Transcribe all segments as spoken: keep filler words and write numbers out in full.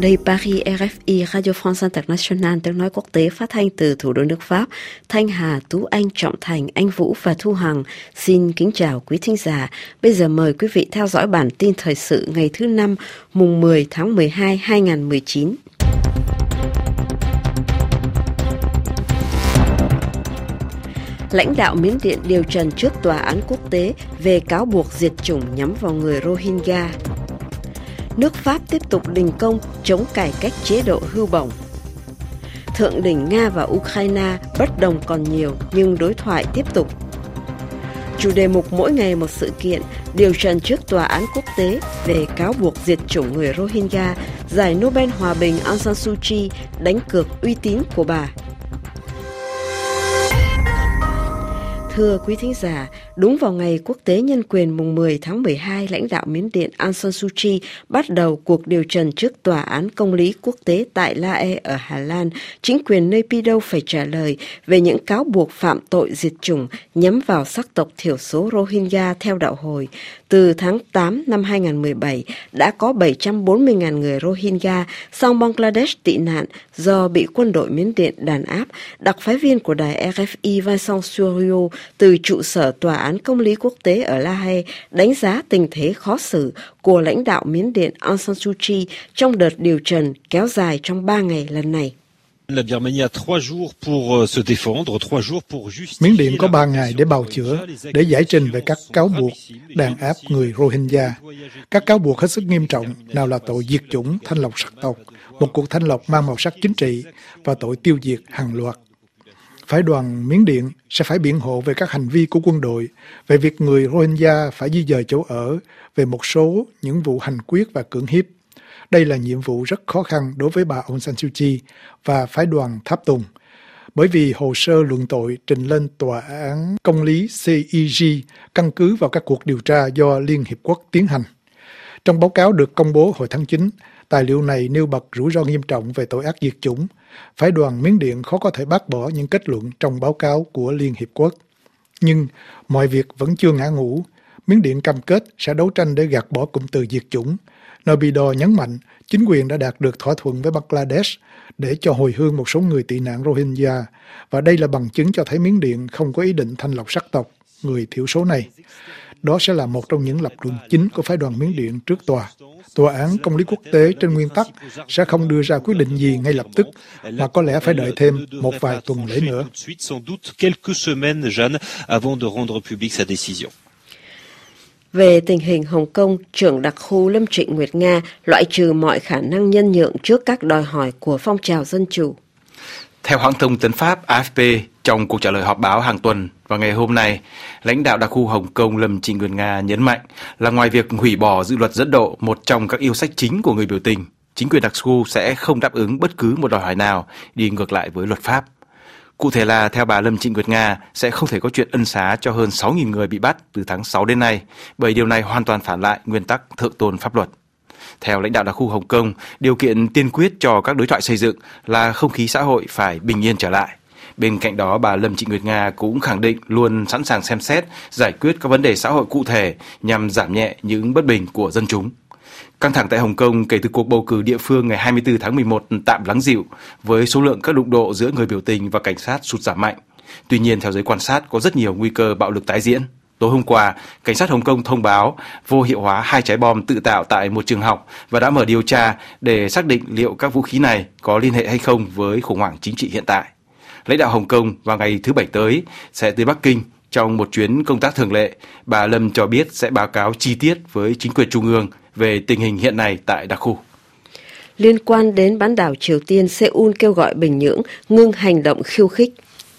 Đây Paris, rờ ép i, Radio France International, tiếng nói quốc tế phát thanh từ thủ đô nước Pháp. Thanh Hà, Tú Anh, Trọng Thành, Anh Vũ và Thu Hằng xin kính chào quý thính giả. Bây giờ mời quý vị theo dõi bản tin thời sự ngày thứ năm, mùng mười tháng mười hai, hai nghìn không trăm mười chín. Lãnh đạo Miến Điện điều trần trước tòa án quốc tế về cáo buộc diệt chủng nhắm vào người Rohingya. Nước Pháp tiếp tục đình công chống cải cách chế độ hưu bổng. Thượng đỉnh Nga và Ukraine bất đồng còn nhiều nhưng đối thoại tiếp tục. Chủ đề mục mỗi ngày một sự kiện điều trần trước tòa án quốc tế về cáo buộc diệt chủng người Rohingya, giải Nobel Hòa bình Aung San Suu Kyi đánh cược uy tín của bà. Thưa quý thính giả, đúng vào ngày quốc tế nhân quyền mùng mười tháng mười hai, lãnh đạo Miến Điện Aung San Suu Kyi bắt đầu cuộc điều trần trước tòa án công lý quốc tế tại La Haye ở Hà Lan. Chính quyền nơi Pi đâu phải trả lời về những cáo buộc phạm tội diệt chủng nhắm vào sắc tộc thiểu số Rohingya theo đạo Hồi. Từ tháng tám năm hai nghìn không trăm mười bảy, đã có bảy trăm bốn mươi nghìn người Rohingya sang Bangladesh tị nạn do bị quân đội Miến Điện đàn áp. Đặc phái viên của đài rờ ép i Vincent Surio từ trụ sở tòa án công lý quốc tế ở La Haye đánh giá tình thế khó xử của lãnh đạo Miến Điện Aung San Suu Kyi trong đợt điều trần kéo dài trong ba ngày lần này. Miến Điện có ba ngày để bào chữa, để giải trình về các cáo buộc đàn áp người Rohingya. Các cáo buộc hết sức nghiêm trọng, nào là tội diệt chủng, thanh lọc sắc tộc, một cuộc thanh lọc mang màu sắc chính trị và tội tiêu diệt hàng loạt. Phái đoàn Miến Điện sẽ phải biện hộ về các hành vi của quân đội, về việc người Rohingya phải di dời chỗ ở, về một số những vụ hành quyết và cưỡng hiếp. Đây là nhiệm vụ rất khó khăn đối với bà Aung San Suu Kyi và phái đoàn tháp tùng, bởi vì hồ sơ luận tội trình lên tòa án công lý xê i giê căn cứ vào các cuộc điều tra do Liên Hiệp Quốc tiến hành. Trong báo cáo được công bố hồi tháng chín, tài liệu này nêu bật rủi ro nghiêm trọng về tội ác diệt chủng. Phái đoàn Miến Điện khó có thể bác bỏ những kết luận trong báo cáo của Liên Hiệp Quốc. Nhưng mọi việc vẫn chưa ngã ngũ. Miến Điện cam kết sẽ đấu tranh để gạt bỏ cụm từ diệt chủng. Naypyidaw nhấn mạnh chính quyền đã đạt được thỏa thuận với Bangladesh để cho hồi hương một số người tị nạn Rohingya, và đây là bằng chứng cho thấy Miến Điện không có ý định thanh lọc sắc tộc người thiểu số này. Đó sẽ là một trong những lập luận chính của phái đoàn Miến Điện trước tòa. Tòa án công lý quốc tế trên nguyên tắc sẽ không đưa ra quyết định gì ngay lập tức, mà có lẽ phải đợi thêm một vài tuần lễ nữa. Về tình hình Hồng Kông, trưởng đặc khu Lâm Trịnh Nguyệt Nga loại trừ mọi khả năng nhân nhượng trước các đòi hỏi của phong trào dân chủ. Theo hãng thông tấn Pháp a ép pê, trong cuộc trả lời họp báo hàng tuần vào ngày hôm nay, lãnh đạo đặc khu Hồng Kông Lâm Trịnh Nguyệt Nga nhấn mạnh là ngoài việc hủy bỏ dự luật dẫn độ, một trong các yêu sách chính của người biểu tình, chính quyền đặc khu sẽ không đáp ứng bất cứ một đòi hỏi nào đi ngược lại với luật pháp. Cụ thể là, theo bà Lâm Trịnh Nguyệt Nga, sẽ không thể có chuyện ân xá cho hơn sáu nghìn người bị bắt từ tháng sáu đến nay, bởi điều này hoàn toàn phản lại nguyên tắc thượng tôn pháp luật. Theo lãnh đạo đặc khu Hồng Kông, điều kiện tiên quyết cho các đối thoại xây dựng là không khí xã hội phải bình yên trở lại. Bên cạnh đó, bà Lâm Trịnh Nguyệt Nga cũng khẳng định luôn sẵn sàng xem xét, giải quyết các vấn đề xã hội cụ thể nhằm giảm nhẹ những bất bình của dân chúng. Căng thẳng tại Hồng Kông kể từ cuộc bầu cử địa phương ngày hai mươi tư tháng mười một tạm lắng dịu, với số lượng các đụng độ giữa người biểu tình và cảnh sát sụt giảm mạnh. Tuy nhiên, theo giới quan sát, có rất nhiều nguy cơ bạo lực tái diễn. Tối hôm qua, cảnh sát Hồng Kông thông báo vô hiệu hóa hai trái bom tự tạo tại một trường học và đã mở điều tra để xác định liệu các vũ khí này có liên hệ hay không với khủng hoảng chính trị hiện tại. Lãnh đạo Hồng Kông vào ngày thứ Bảy tới sẽ tới Bắc Kinh trong một chuyến công tác thường lệ. Bà Lâm cho biết sẽ báo cáo chi tiết với chính quyền trung ương về tình hình hiện nay tại đặc khu. Liên quan đến bán đảo Triều Tiên, Seoul kêu gọi Bình Nhưỡng ngưng hành động khiêu khích.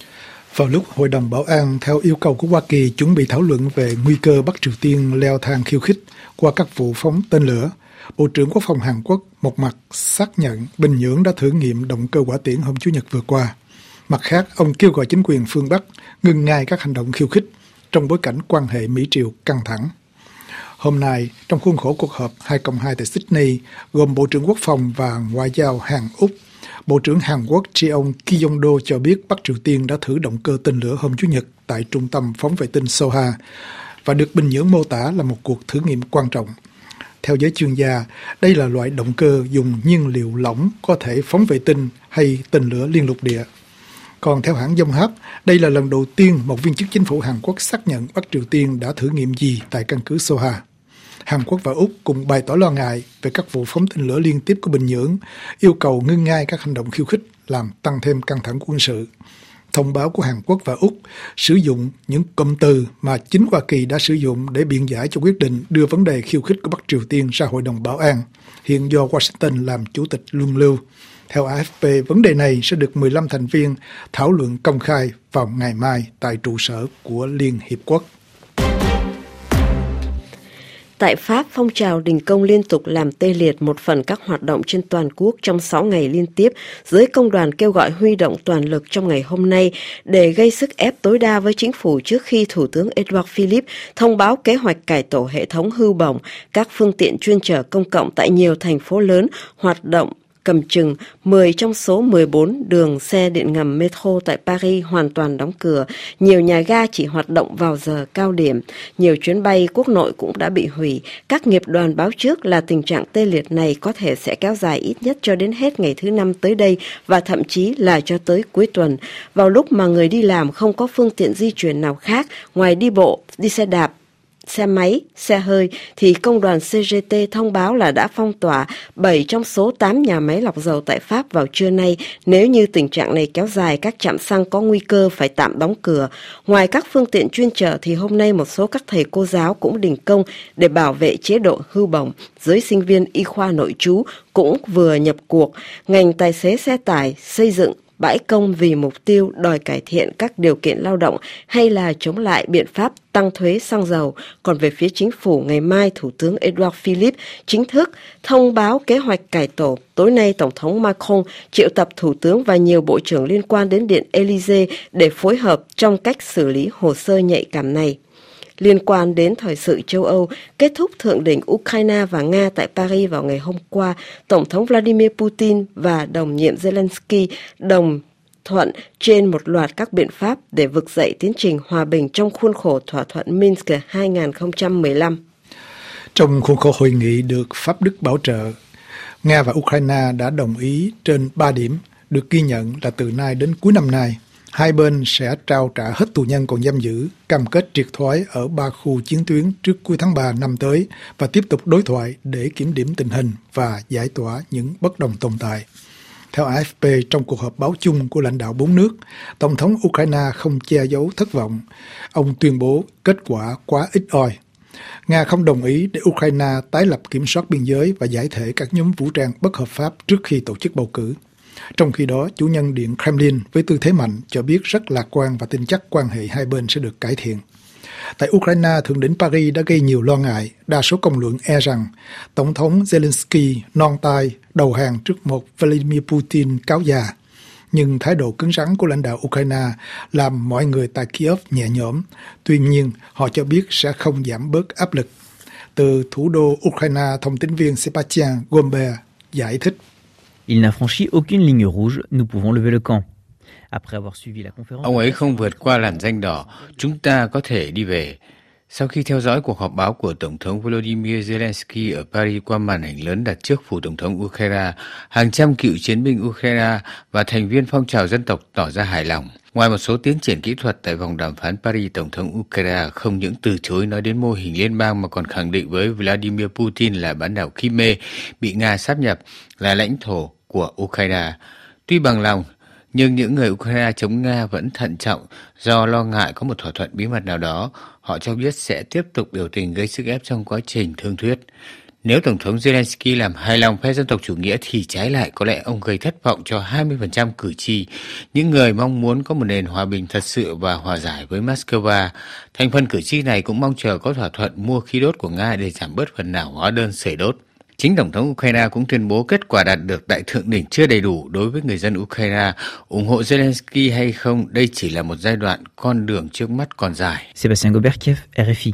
Vào lúc Hội đồng Bảo an theo yêu cầu của Hoa Kỳ chuẩn bị thảo luận về nguy cơ Bắc Triều Tiên leo thang khiêu khích qua các vụ phóng tên lửa, Bộ trưởng Quốc phòng Hàn Quốc một mặt xác nhận Bình Nhưỡng đã thử nghiệm động cơ hỏa tiễn hôm Chủ nhật vừa qua. Mặt khác, ông kêu gọi chính quyền phương Bắc ngừng ngay các hành động khiêu khích trong bối cảnh quan hệ Mỹ-Triều căng thẳng. Hôm nay, trong khuôn khổ cuộc họp hai cộng hai tại Sydney, gồm Bộ trưởng Quốc phòng và Ngoại giao Hàn-Úc, Bộ trưởng Hàn Quốc Cheong Kyong-do cho biết Bắc Triều Tiên đã thử động cơ tên lửa hôm Chủ nhật tại trung tâm phóng vệ tinh Soha và được Bình Nhưỡng mô tả là một cuộc thử nghiệm quan trọng. Theo giới chuyên gia, đây là loại động cơ dùng nhiên liệu lỏng có thể phóng vệ tinh hay tên lửa liên lục địa. Còn theo hãng Yonhap, đây là lần đầu tiên một viên chức chính phủ Hàn Quốc xác nhận Bắc Triều Tiên đã thử nghiệm gì tại căn cứ Soha. Hàn Quốc và Úc cùng bày tỏ lo ngại về các vụ phóng tên lửa liên tiếp của Bình Nhưỡng, yêu cầu ngưng ngay các hành động khiêu khích làm tăng thêm căng thẳng quân sự. Thông báo của Hàn Quốc và Úc sử dụng những cụm từ mà chính Hoa Kỳ đã sử dụng để biện giải cho quyết định đưa vấn đề khiêu khích của Bắc Triều Tiên ra Hội đồng Bảo an, hiện do Washington làm chủ tịch luân lưu. Theo a ép pê, vấn đề này sẽ được mười lăm thành viên thảo luận công khai vào ngày mai tại trụ sở của Liên Hiệp Quốc. Tại Pháp, phong trào đình công liên tục làm tê liệt một phần các hoạt động trên toàn quốc trong sáu ngày liên tiếp. Giới công đoàn kêu gọi huy động toàn lực trong ngày hôm nay để gây sức ép tối đa với chính phủ trước khi Thủ tướng Edouard Philippe thông báo kế hoạch cải tổ hệ thống hưu bổng các phương tiện chuyên chở công cộng tại nhiều thành phố lớn hoạt động. Cầm chừng mười trong số mười bốn đường xe điện ngầm metro tại Paris hoàn toàn đóng cửa, nhiều nhà ga chỉ hoạt động vào giờ cao điểm, nhiều chuyến bay quốc nội cũng đã bị hủy. Các nghiệp đoàn báo trước là tình trạng tê liệt này có thể sẽ kéo dài ít nhất cho đến hết ngày thứ năm tới đây và thậm chí là cho tới cuối tuần, vào lúc mà người đi làm không có phương tiện di chuyển nào khác ngoài đi bộ, đi xe đạp, xe máy, xe hơi, thì công đoàn xê giê tê thông báo là đã phong tỏa bảy trong số tám nhà máy lọc dầu tại Pháp vào trưa nay. Nếu như tình trạng này kéo dài, các trạm xăng có nguy cơ phải tạm đóng cửa. Ngoài các phương tiện chuyên chở thì hôm nay một số các thầy cô giáo cũng đình công để bảo vệ chế độ hưu bổng. Giới sinh viên y khoa nội trú cũng vừa nhập cuộc. Ngành tài xế xe tải, xây dựng, bãi công vì mục tiêu đòi cải thiện các điều kiện lao động hay là chống lại biện pháp tăng thuế xăng dầu. Còn về phía chính phủ, ngày mai Thủ tướng Edouard Philippe chính thức thông báo kế hoạch cải tổ. Tối nay, Tổng thống Macron triệu tập Thủ tướng và nhiều bộ trưởng liên quan đến Điện Élysée để phối hợp trong cách xử lý hồ sơ nhạy cảm này. Liên quan đến thời sự châu Âu, kết thúc thượng đỉnh Ukraine và Nga tại Paris vào ngày hôm qua, Tổng thống Vladimir Putin và đồng nhiệm Zelensky đồng thuận trên một loạt các biện pháp để vực dậy tiến trình hòa bình trong khuôn khổ thỏa thuận Minsk hai không một lăm. Trong khuôn khổ hội nghị được Pháp Đức bảo trợ, Nga và Ukraine đã đồng ý trên ba điểm, được ghi nhận là từ nay đến cuối năm nay, hai bên sẽ trao trả hết tù nhân còn giam giữ, cam kết triệt thoái ở ba khu chiến tuyến trước cuối tháng ba năm tới và tiếp tục đối thoại để kiểm điểm tình hình và giải tỏa những bất đồng tồn tại. Theo a ép pê, trong cuộc họp báo chung của lãnh đạo bốn nước, Tổng thống Ukraine không che giấu thất vọng. Ông tuyên bố kết quả quá ít ỏi. Nga không đồng ý để Ukraine tái lập kiểm soát biên giới và giải thể các nhóm vũ trang bất hợp pháp trước khi tổ chức bầu cử. Trong khi đó, chủ nhân Điện Kremlin với tư thế mạnh cho biết rất lạc quan và tin chắc quan hệ hai bên sẽ được cải thiện. Tại Ukraine, thượng đỉnh Paris đã gây nhiều lo ngại. Đa số công luận e rằng Tổng thống Zelensky non tai đầu hàng trước một Vladimir Putin cáo già. Nhưng thái độ cứng rắn của lãnh đạo Ukraine làm mọi người tại Kiev nhẹ nhõm. Tuy nhiên, họ cho biết sẽ không giảm bớt áp lực. Từ thủ đô Ukraine, thông tín viên Sebastian Gomber giải thích. Il n'a franchi aucune ligne rouge, nous pouvons lever le camp. Ông ấy không vượt qua làn ranh đỏ, chúng ta có thể đi về. Sau khi theo dõi cuộc họp báo của Tổng thống Volodymyr Zelensky ở Paris qua màn ảnh lớn đặt trước phủ Tổng thống Ukraine, hàng trăm cựu chiến binh Ukraine và thành viên phong trào dân tộc tỏ ra hài lòng. Ngoài một số tiến triển kỹ thuật tại vòng đàm phán Paris, Tổng thống Ukraine không những từ chối nói đến mô hình liên bang mà còn khẳng định với Vladimir Putin là bán đảo Crimea bị Nga sáp nhập là lãnh thổ của Ukraine. Tuy bằng lòng, nhưng những người Ukraine chống Nga vẫn thận trọng do lo ngại có một thỏa thuận bí mật nào đó. Họ cho biết sẽ tiếp tục biểu tình gây sức ép trong quá trình thương thuyết. Nếu Tổng thống Zelensky làm hài lòng phe dân tộc chủ nghĩa thì trái lại có lẽ ông gây thất vọng cho hai mươi phần trăm cử tri, những người mong muốn có một nền hòa bình thật sự và hòa giải với Moscow. Thành phần cử tri này cũng mong chờ có thỏa thuận mua khí đốt của Nga để giảm bớt phần nào hóa đơn sưởi đốt. Chính Tổng thống Ukraine cũng tuyên bố kết quả đạt được tại thượng đỉnh chưa đầy đủ đối với người dân Ukraine. Ủng hộ Zelensky hay không, đây chỉ là một giai đoạn, con đường trước mắt còn dài. Sebastian Gomber, Kiev, rờ ép i.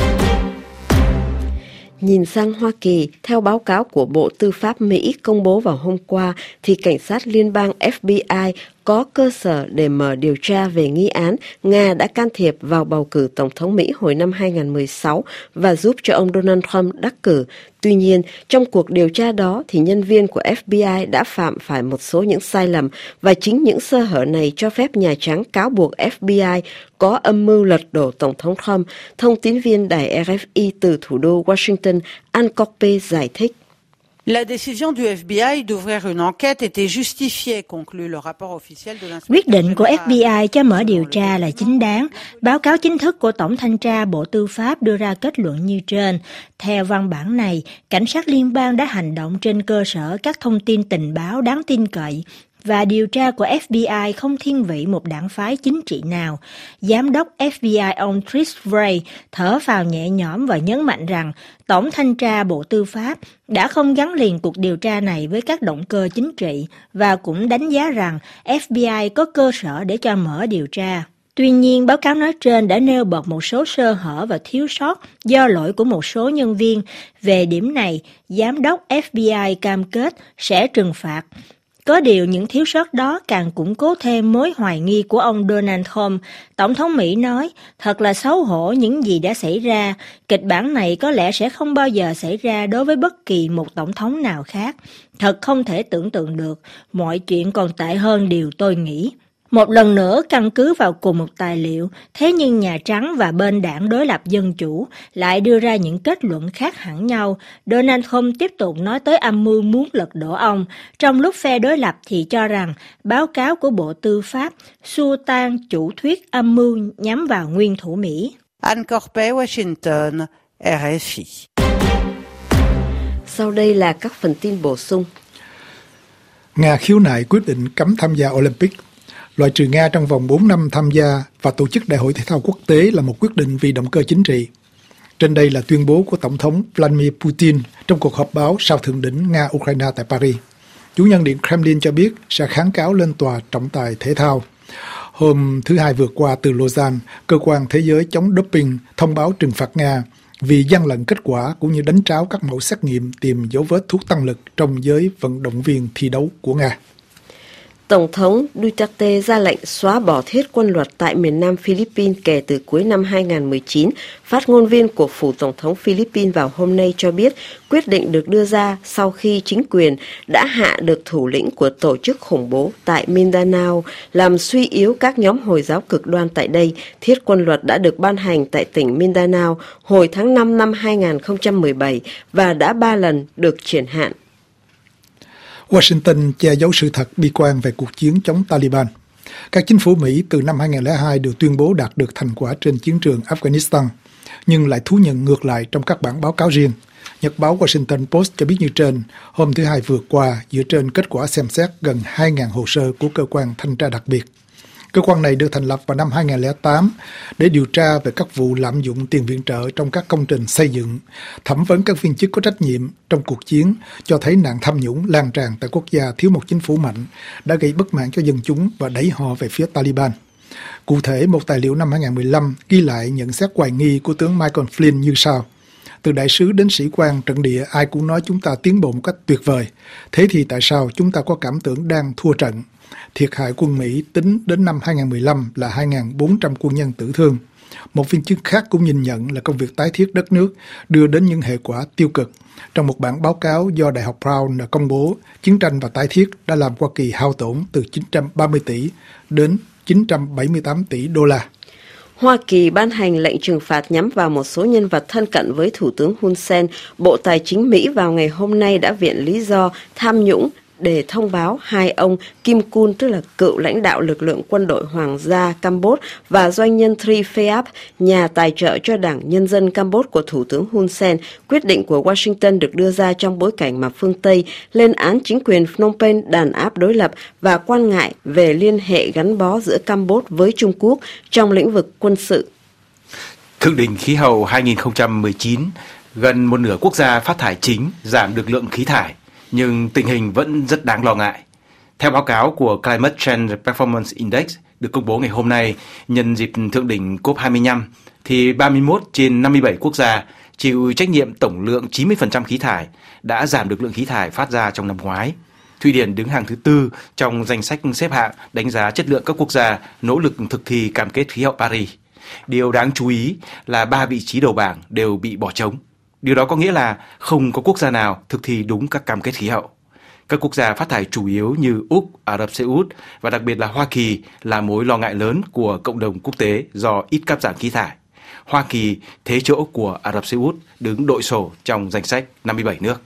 Nhìn sang Hoa Kỳ, theo báo cáo của Bộ Tư pháp Mỹ công bố vào hôm qua, thì cảnh sát liên bang ép bê i có cơ sở để mở điều tra về nghi án Nga đã can thiệp vào bầu cử Tổng thống Mỹ hồi năm hai không một sáu và giúp cho ông Donald Trump đắc cử. Tuy nhiên, trong cuộc điều tra đó thì nhân viên của ép bê i đã phạm phải một số những sai lầm và chính những sơ hở này cho phép Nhà Trắng cáo buộc ép bê i có âm mưu lật đổ Tổng thống Trump, thông tín viên đài rờ ép i từ thủ đô Washington, Ann Corpe giải thích. La décision du ép bê i d'ouvrir une enquête était justifiée, conclut le rapport officiel de l'inspection. Quyết định của ép bê i cho mở điều tra là chính đáng. Báo cáo chính thức của Tổng thanh tra Bộ Tư pháp đưa ra kết luận như trên. Theo văn bản này, cảnh sát liên bang đã hành động trên cơ sở các thông tin tình báo đáng tin cậy, và điều tra của ép bê i không thiên vị một đảng phái chính trị nào. Giám đốc ép bê i ông Chris Wray thở phào nhẹ nhõm và nhấn mạnh rằng Tổng thanh tra Bộ Tư pháp đã không gắn liền cuộc điều tra này với các động cơ chính trị và cũng đánh giá rằng ép bê i có cơ sở để cho mở điều tra. Tuy nhiên, báo cáo nói trên đã nêu bật một số sơ hở và thiếu sót do lỗi của một số nhân viên. Về điểm này, Giám đốc ép bê i cam kết sẽ trừng phạt. Có điều những thiếu sót đó càng củng cố thêm mối hoài nghi của ông Donald Trump. Tổng thống Mỹ nói, thật là xấu hổ những gì đã xảy ra. Kịch bản này có lẽ sẽ không bao giờ xảy ra đối với bất kỳ một tổng thống nào khác. Thật không thể tưởng tượng được, mọi chuyện còn tệ hơn điều tôi nghĩ. Một lần nữa căn cứ vào cùng một tài liệu, thế nhưng Nhà Trắng và bên đảng đối lập Dân Chủ lại đưa ra những kết luận khác hẳn nhau. Donald Trump tiếp tục nói tới âm mưu muốn lật đổ ông, trong lúc phe đối lập thì cho rằng báo cáo của Bộ Tư pháp xua tan chủ thuyết âm mưu nhắm vào nguyên thủ Mỹ. Ann Corpe, Washington, rờ ép i. Sau đây là các phần tin bổ sung. Nga khiếu nại quyết định cấm tham gia Olympic. Loại trừ Nga trong vòng bốn năm tham gia và tổ chức Đại hội Thể thao Quốc tế là một quyết định vì động cơ chính trị. Trên đây là tuyên bố của Tổng thống Vladimir Putin trong cuộc họp báo sau thượng đỉnh Nga-Ukraine tại Paris. Chủ nhân điện Kremlin cho biết sẽ kháng cáo lên tòa trọng tài thể thao. Hôm thứ Hai vừa qua từ Lausanne, Cơ quan Thế giới chống doping thông báo trừng phạt Nga vì gian lận kết quả cũng như đánh tráo các mẫu xét nghiệm tìm dấu vết thuốc tăng lực trong giới vận động viên thi đấu của Nga. Tổng thống Duterte ra lệnh xóa bỏ thiết quân luật tại miền Nam Philippines kể từ cuối năm hai không một chín. Phát ngôn viên của phủ Tổng thống Philippines vào hôm nay cho biết quyết định được đưa ra sau khi chính quyền đã hạ được thủ lĩnh của tổ chức khủng bố tại Mindanao, làm suy yếu các nhóm Hồi giáo cực đoan tại đây. Thiết quân luật đã được ban hành tại tỉnh Mindanao hồi tháng năm năm hai không một bảy và đã ba lần được triển hạn. Washington che giấu sự thật bi quan về cuộc chiến chống Taliban. Các chính phủ Mỹ từ năm hai không không hai đều tuyên bố đạt được thành quả trên chiến trường Afghanistan, nhưng lại thú nhận ngược lại trong các bản báo cáo riêng. Nhật báo Washington Post cho biết như trên, hôm thứ Hai vừa qua, dựa trên kết quả xem xét gần hai nghìn hồ sơ của cơ quan thanh tra đặc biệt. Cơ quan này được thành lập vào năm hai không không tám để điều tra về các vụ lạm dụng tiền viện trợ trong các công trình xây dựng, thẩm vấn các viên chức có trách nhiệm trong cuộc chiến, cho thấy nạn tham nhũng lan tràn tại quốc gia thiếu một chính phủ mạnh đã gây bất mãn cho dân chúng và đẩy họ về phía Taliban. Cụ thể, một tài liệu năm hai không một lăm ghi lại nhận xét hoài nghi của tướng Michael Flynn như sau: từ đại sứ đến sĩ quan trận địa, ai cũng nói chúng ta tiến bộ một cách tuyệt vời. Thế thì tại sao chúng ta có cảm tưởng đang thua trận? Thiệt hại quân Mỹ tính đến năm hai không một lăm là hai nghìn bốn trăm quân nhân tử thương. Một viên chức khác cũng nhìn nhận là công việc tái thiết đất nước đưa đến những hệ quả tiêu cực. Trong một bản báo cáo do Đại học Brown đã công bố, chiến tranh và tái thiết đã làm Hoa Kỳ hao tổn từ chín trăm ba mươi tỷ đến chín trăm bảy mươi tám tỷ đô la. Hoa Kỳ ban hành lệnh trừng phạt nhắm vào một số nhân vật thân cận với Thủ tướng Hun Sen. Bộ Tài chính Mỹ vào ngày hôm nay đã viện lý do tham nhũng để thông báo hai ông Kim Kun, tức là cựu lãnh đạo lực lượng quân đội Hoàng gia Campuchia, và doanh nhân Tri Phaep, nhà tài trợ cho Đảng Nhân dân Campuchia của Thủ tướng Hun Sen. Quyết định của Washington được đưa ra trong bối cảnh mà phương Tây lên án chính quyền Phnom Penh đàn áp đối lập và quan ngại về liên hệ gắn bó giữa Campuchia với Trung Quốc trong lĩnh vực quân sự. Thượng đỉnh khí hậu hai không một chín, gần một nửa quốc gia phát thải chính giảm được lượng khí thải, nhưng tình hình vẫn rất đáng lo ngại. Theo báo cáo của Climate Change Performance Index được công bố ngày hôm nay nhân dịp thượng đỉnh cốp hai mươi lăm, thì ba mươi mốt trên năm mươi bảy quốc gia chịu trách nhiệm tổng lượng chín mươi phần trăm khí thải đã giảm được lượng khí thải phát ra trong năm ngoái. Thụy Điển đứng hàng thứ tư trong danh sách xếp hạng đánh giá chất lượng các quốc gia nỗ lực thực thi cam kết khí hậu Paris. Điều đáng chú ý là ba vị trí đầu bảng đều bị bỏ trống. Điều đó có nghĩa là không có quốc gia nào thực thi đúng các cam kết khí hậu. Các quốc gia phát thải chủ yếu như Úc, Ả Rập Xê Út và đặc biệt là Hoa Kỳ là mối lo ngại lớn của cộng đồng quốc tế do ít cắt giảm khí thải. Hoa Kỳ thế chỗ của Ả Rập Xê Út đứng đội sổ trong danh sách năm mươi bảy nước.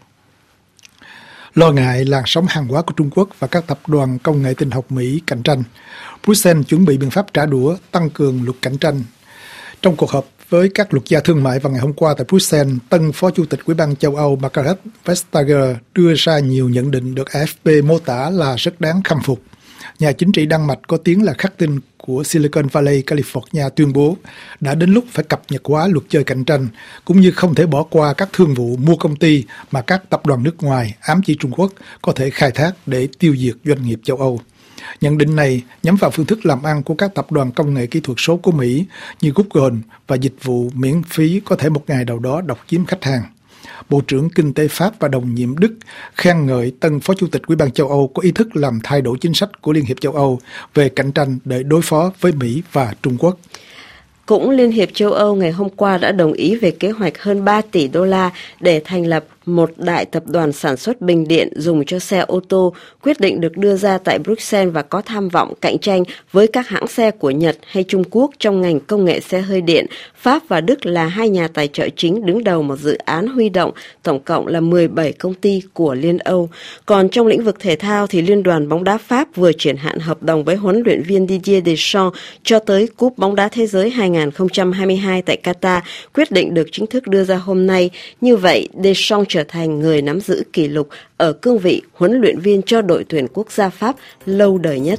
Lo ngại làn sóng hàng hóa của Trung Quốc và các tập đoàn công nghệ tin học Mỹ cạnh tranh, Bruxelles chuẩn bị biện pháp trả đũa, tăng cường luật cạnh tranh. Trong cuộc họp với các luật gia thương mại vào ngày hôm qua tại Bruxelles, tân Phó Chủ tịch Ủy ban châu Âu Margrethe Vestager đưa ra nhiều nhận định được a ép pê mô tả là rất đáng khâm phục. Nhà chính trị Đan Mạch có tiếng là khắc tinh của Silicon Valley, California tuyên bố đã đến lúc phải cập nhật hóa luật chơi cạnh tranh, cũng như không thể bỏ qua các thương vụ mua công ty mà các tập đoàn nước ngoài ám chỉ Trung Quốc có thể khai thác để tiêu diệt doanh nghiệp châu Âu. Nhận định này nhắm vào phương thức làm ăn của các tập đoàn công nghệ kỹ thuật số của Mỹ như Google và dịch vụ miễn phí có thể một ngày nào đó độc chiếm khách hàng. Bộ trưởng Kinh tế Pháp và đồng nhiệm Đức khen ngợi tân Phó Chủ tịch Ủy ban châu Âu có ý thức làm thay đổi chính sách của Liên hiệp châu Âu về cạnh tranh để đối phó với Mỹ và Trung Quốc. Cũng Liên hiệp châu Âu ngày hôm qua đã đồng ý về kế hoạch hơn ba tỷ đô la để thành lập một đại tập đoàn sản xuất bình điện dùng cho xe ô tô, quyết định được đưa ra tại Bruxelles và có tham vọng cạnh tranh với các hãng xe của Nhật hay Trung Quốc trong ngành công nghệ xe hơi điện. Pháp và Đức là hai nhà tài trợ chính đứng đầu một dự án huy động tổng cộng là mười bảy công ty của Liên Âu. Còn trong lĩnh vực thể thao thì Liên đoàn bóng đá Pháp vừa triển hạn hợp đồng với huấn luyện viên Didier Deschamps cho tới Cúp bóng đá thế giới hai không hai hai tại Qatar, quyết định được chính thức đưa ra hôm nay. Như vậy, Deschamps trở thành người nắm giữ kỷ lục ở cương vị huấn luyện viên cho đội tuyển quốc gia Pháp lâu đời nhất.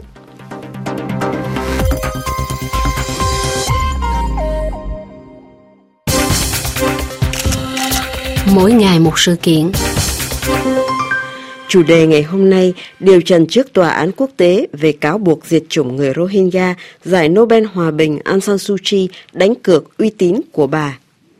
Mỗi ngày một sự kiện. Chủ đề ngày hôm nay, điều trần trước Tòa án quốc tế về cáo buộc diệt chủng người Rohingya, giải Nobel Hòa bình Aung San Suu Kyi đánh cược uy tín của bà.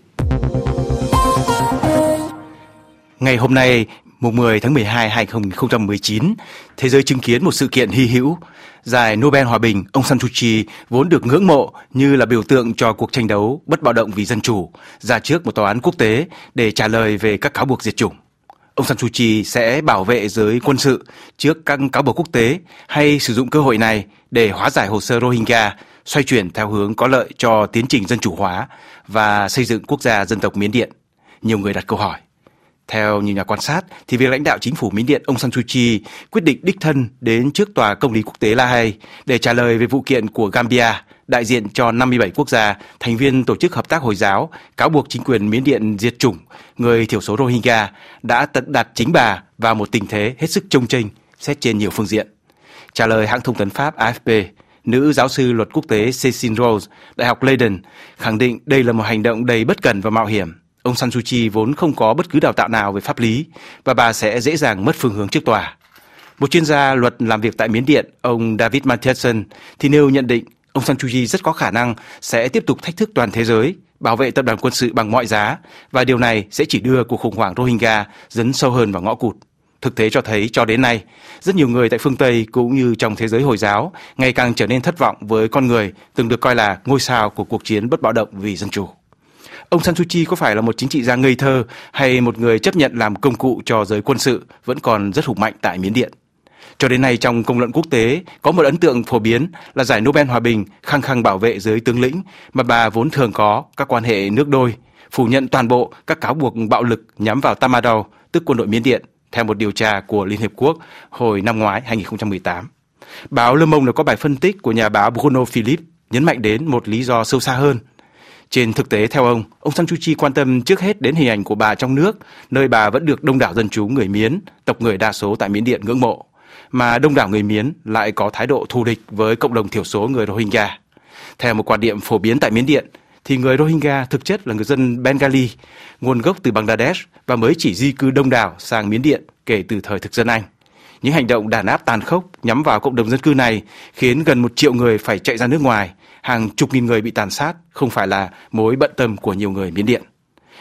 Ngày hôm nay, mùng mười tháng mười hai năm hai nghìn không trăm mười chín, thế giới chứng kiến một sự kiện hy hữu. Giải Nobel Hòa bình Aung San Suu Kyi vốn được ngưỡng mộ như là biểu tượng cho cuộc tranh đấu bất bạo động vì dân chủ, ra trước một tòa án quốc tế để trả lời về các cáo buộc diệt chủng. Aung San Suu Kyi sẽ bảo vệ giới quân sự trước các cáo buộc quốc tế hay sử dụng cơ hội này để hóa giải hồ sơ Rohingya, xoay chuyển theo hướng có lợi cho tiến trình dân chủ hóa và xây dựng quốc gia dân tộc Miến Điện. Nhiều người đặt câu hỏi. Theo nhiều nhà quan sát, thì việc lãnh đạo chính phủ Miến Điện Aung San Suu Kyi quyết định đích thân đến trước Tòa Công lý Quốc tế La Hay để trả lời về vụ kiện của Gambia, đại diện cho năm mươi bảy quốc gia, thành viên Tổ chức Hợp tác Hồi giáo, cáo buộc chính quyền Miến Điện diệt chủng người thiểu số Rohingya, đã tận đặt chính bà vào một tình thế hết sức chông chênh, xét trên nhiều phương diện. Trả lời hãng thông tấn Pháp a ép pê, nữ giáo sư luật quốc tế Cécile Rose, Đại học Leiden, khẳng định đây là một hành động đầy bất cẩn và mạo hiểm. Aung San Suu Kyi vốn không có bất cứ đào tạo nào về pháp lý và bà sẽ dễ dàng mất phương hướng trước tòa. Một chuyên gia luật làm việc tại Miến Điện, ông David Matheson, thì nêu nhận định Aung San Suu Kyi rất có khả năng sẽ tiếp tục thách thức toàn thế giới, bảo vệ tập đoàn quân sự bằng mọi giá, và điều này sẽ chỉ đưa cuộc khủng hoảng Rohingya dấn sâu hơn vào ngõ cụt. Thực tế cho thấy cho đến nay, rất nhiều người tại phương Tây cũng như trong thế giới Hồi giáo ngày càng trở nên thất vọng với con người từng được coi là ngôi sao của cuộc chiến bất bạo động vì dân chủ. Aung San Suu Kyi có phải là một chính trị gia ngây thơ hay một người chấp nhận làm công cụ cho giới quân sự vẫn còn rất hùng mạnh tại Miến Điện. Cho đến nay trong công luận quốc tế có một ấn tượng phổ biến là giải Nobel Hòa bình khăng khăng bảo vệ giới tướng lĩnh mà bà vốn thường có các quan hệ nước đôi, phủ nhận toàn bộ các cáo buộc bạo lực nhắm vào Tatmadaw, tức quân đội Miến Điện, theo một điều tra của Liên Hiệp Quốc hồi năm ngoái hai nghìn không trăm mười tám. Báo Le Monde có bài phân tích của nhà báo Bruno Philippe nhấn mạnh đến một lý do sâu xa hơn. Trên thực tế, theo ông, Aung San Suu Kyi quan tâm trước hết đến hình ảnh của bà trong nước, nơi bà vẫn được đông đảo dân chúng người Miến, tộc người đa số tại Miến Điện ngưỡng mộ, mà đông đảo người Miến lại có thái độ thù địch với cộng đồng thiểu số người Rohingya. Theo một quan điểm phổ biến tại Miến Điện, thì người Rohingya thực chất là người dân Bengali, nguồn gốc từ Bangladesh và mới chỉ di cư đông đảo sang Miến Điện kể từ thời thực dân Anh. Những hành động đàn áp tàn khốc nhắm vào cộng đồng dân cư này khiến gần một triệu người phải chạy ra nước ngoài, hàng chục nghìn người bị tàn sát không phải là mối bận tâm của nhiều người Miến Điện.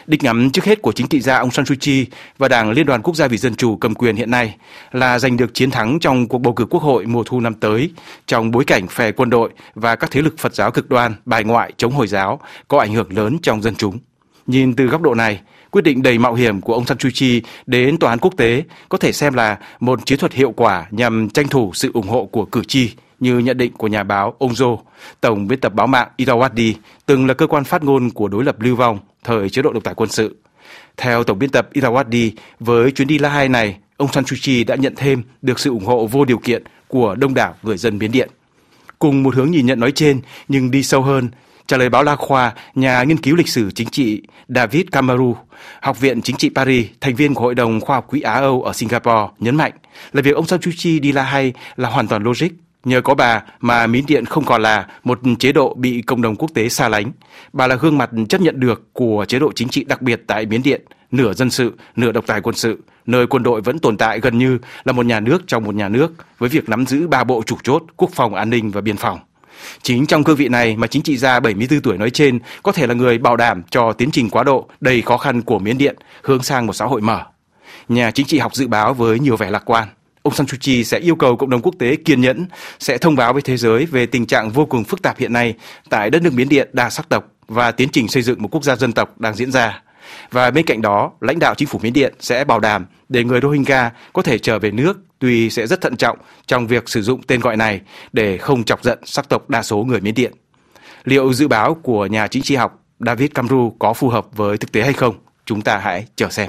Đích ngắm trước hết của chính trị gia Aung San Suu Kyi và Đảng Liên đoàn Quốc gia vì Dân chủ cầm quyền hiện nay là giành được chiến thắng trong cuộc bầu cử quốc hội mùa thu năm tới trong bối cảnh phe quân đội và các thế lực Phật giáo cực đoan, bài ngoại, chống Hồi giáo có ảnh hưởng lớn trong dân chúng. Nhìn từ góc độ này, quyết định đầy mạo hiểm của ông San Suu Kyi đến tòa án quốc tế có thể xem là một chiến thuật hiệu quả nhằm tranh thủ sự ủng hộ của cử tri, như nhận định của nhà báo Onzo, tổng biên tập báo mạng Irrawaddy, từng là cơ quan phát ngôn của đối lập lưu vong thời chế độ độc tài quân sự. Theo tổng biên tập Irrawaddy, với chuyến đi La Hai này, ông San Suu Kyi đã nhận thêm được sự ủng hộ vô điều kiện của đông đảo người dân Miến Điện. Cùng một hướng nhìn nhận nói trên nhưng đi sâu hơn, trả lời báo La Khoa, nhà nghiên cứu lịch sử chính trị David Kamaru, Học viện Chính trị Paris, thành viên của Hội đồng Khoa học Quỹ Á-Âu ở Singapore, nhấn mạnh là việc ông San Suu Kyi đi La Hay là hoàn toàn logic. Nhờ có bà mà Miến Điện không còn là một chế độ bị cộng đồng quốc tế xa lánh. Bà là gương mặt chấp nhận được của chế độ chính trị đặc biệt tại Miến Điện, nửa dân sự, nửa độc tài quân sự, nơi quân đội vẫn tồn tại gần như là một nhà nước trong một nhà nước, với việc nắm giữ ba bộ chủ chốt quốc phòng, an ninh và biên phòng. Chính trong cương vị này mà chính trị gia bảy mươi tư tuổi nói trên có thể là người bảo đảm cho tiến trình quá độ đầy khó khăn của Miến Điện hướng sang một xã hội mở. Nhà chính trị học dự báo với nhiều vẻ lạc quan, ông San Suu Kyi sẽ yêu cầu cộng đồng quốc tế kiên nhẫn, sẽ thông báo với thế giới về tình trạng vô cùng phức tạp hiện nay tại đất nước Miến Điện đa sắc tộc và tiến trình xây dựng một quốc gia dân tộc đang diễn ra. Và bên cạnh đó, lãnh đạo chính phủ Miến Điện sẽ bảo đảm để người Rohingya có thể trở về nước, tuy sẽ rất thận trọng trong việc sử dụng tên gọi này để không chọc giận sắc tộc đa số người Miến Điện. Liệu dự báo của nhà chính trị học David Kamaru có phù hợp với thực tế hay không? Chúng ta hãy chờ xem.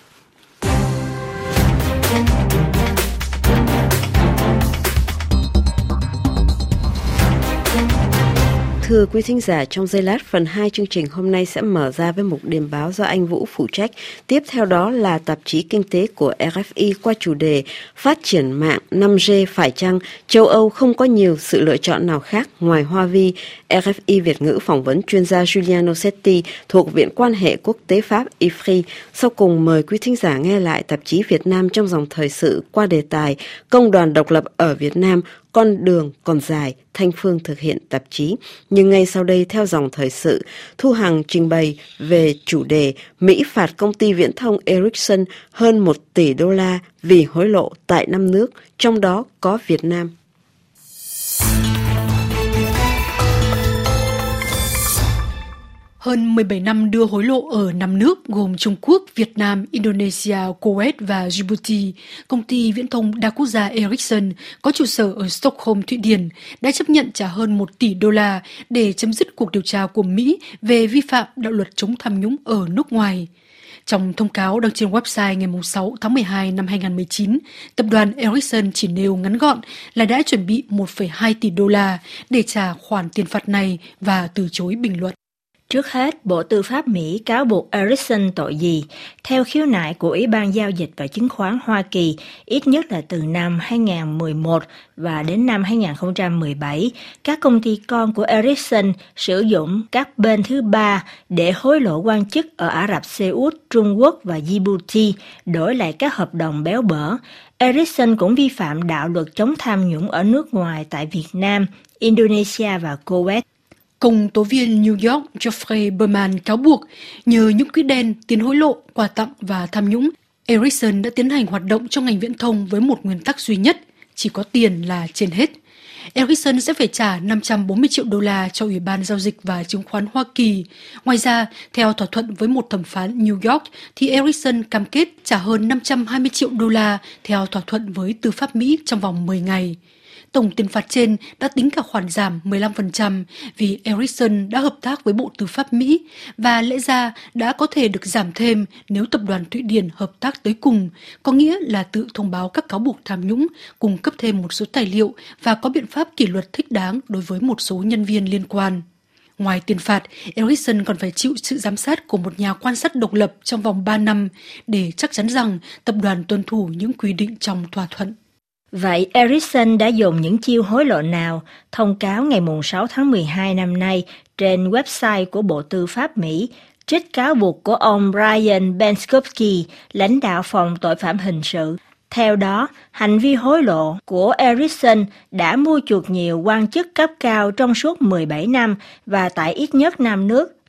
Thưa quý thính giả, trong giây lát phần hai chương trình hôm nay sẽ mở ra với mục điểm báo do anh Vũ phụ trách. Tiếp theo đó là tạp chí kinh tế của rờ ép i qua chủ đề Phát triển mạng năm G phải chăng châu Âu không có nhiều sự lựa chọn nào khác ngoài Hoa Vi. rờ ép i Việt ngữ phỏng vấn chuyên gia Giuliano Setti thuộc Viện Quan hệ Quốc tế Pháp I F R I. Sau cùng mời quý thính giả nghe lại tạp chí Việt Nam trong dòng thời sự qua đề tài Công đoàn độc lập ở Việt Nam, con đường còn dài, Thanh Phương thực hiện tạp chí. Nhưng ngay sau đây theo dòng thời sự, Thu Hằng trình bày về chủ đề Mỹ phạt công ty viễn thông Ericsson hơn một tỷ đô la vì hối lộ tại năm nước, trong đó có Việt Nam. Hơn mười bảy năm đưa hối lộ ở năm nước gồm Trung Quốc, Việt Nam, Indonesia, Kuwait và Djibouti, công ty viễn thông đa quốc gia Ericsson có trụ sở ở Stockholm, Thụy Điển đã chấp nhận trả hơn một tỷ đô la để chấm dứt cuộc điều tra của Mỹ về vi phạm đạo luật chống tham nhũng ở nước ngoài. Trong thông cáo đăng trên website ngày sáu tháng mười hai năm hai nghìn không trăm mười chín, tập đoàn Ericsson chỉ nêu ngắn gọn là đã chuẩn bị một phẩy hai tỷ đô la để trả khoản tiền phạt này và từ chối bình luận. Trước hết, Bộ Tư pháp Mỹ cáo buộc Ericsson tội gì? Theo khiếu nại của Ủy ban Giao dịch và Chứng khoán Hoa Kỳ, ít nhất là từ năm hai nghìn không trăm mười một và đến năm hai nghìn không trăm mười bảy, các công ty con của Ericsson sử dụng các bên thứ ba để hối lộ quan chức ở Ả Rập Xê Út, Trung Quốc và Djibouti, đổi lại các hợp đồng béo bở. Ericsson cũng vi phạm đạo luật chống tham nhũng ở nước ngoài tại Việt Nam, Indonesia và Kuwait. Công tố viên New York Geoffrey Berman cáo buộc nhờ những quỹ đen, tiền hối lộ, quà tặng và tham nhũng, Ericsson đã tiến hành hoạt động trong ngành viễn thông với một nguyên tắc duy nhất, chỉ có tiền là trên hết. Ericsson sẽ phải trả năm trăm bốn mươi triệu đô la cho Ủy ban Giao dịch và Chứng khoán Hoa Kỳ. Ngoài ra, theo thỏa thuận với một thẩm phán New York, thì Ericsson cam kết trả hơn năm trăm hai mươi triệu đô la theo thỏa thuận với tư pháp Mỹ trong vòng mười ngày. Tổng tiền phạt trên đã tính cả khoản giảm mười lăm phần trăm vì Ericsson đã hợp tác với Bộ Tư pháp Mỹ và lẽ ra đã có thể được giảm thêm nếu tập đoàn Thụy Điển hợp tác tới cùng, có nghĩa là tự thông báo các cáo buộc tham nhũng, cung cấp thêm một số tài liệu và có biện pháp kỷ luật thích đáng đối với một số nhân viên liên quan. Ngoài tiền phạt, Ericsson còn phải chịu sự giám sát của một nhà quan sát độc lập trong vòng ba năm để chắc chắn rằng tập đoàn tuân thủ những quy định trong thỏa thuận. Vậy Ericsson đã dùng những chiêu hối lộ nào? Thông cáo ngày sáu tháng mười hai năm nay trên website của Bộ Tư pháp Mỹ trích cáo buộc của ông Brian Benskowski, lãnh đạo phòng tội phạm hình sự. Theo đó, hành vi hối lộ của Ericsson đã mua chuộc nhiều quan chức cấp cao trong suốt mười bảy năm và tại ít nhất năm nước,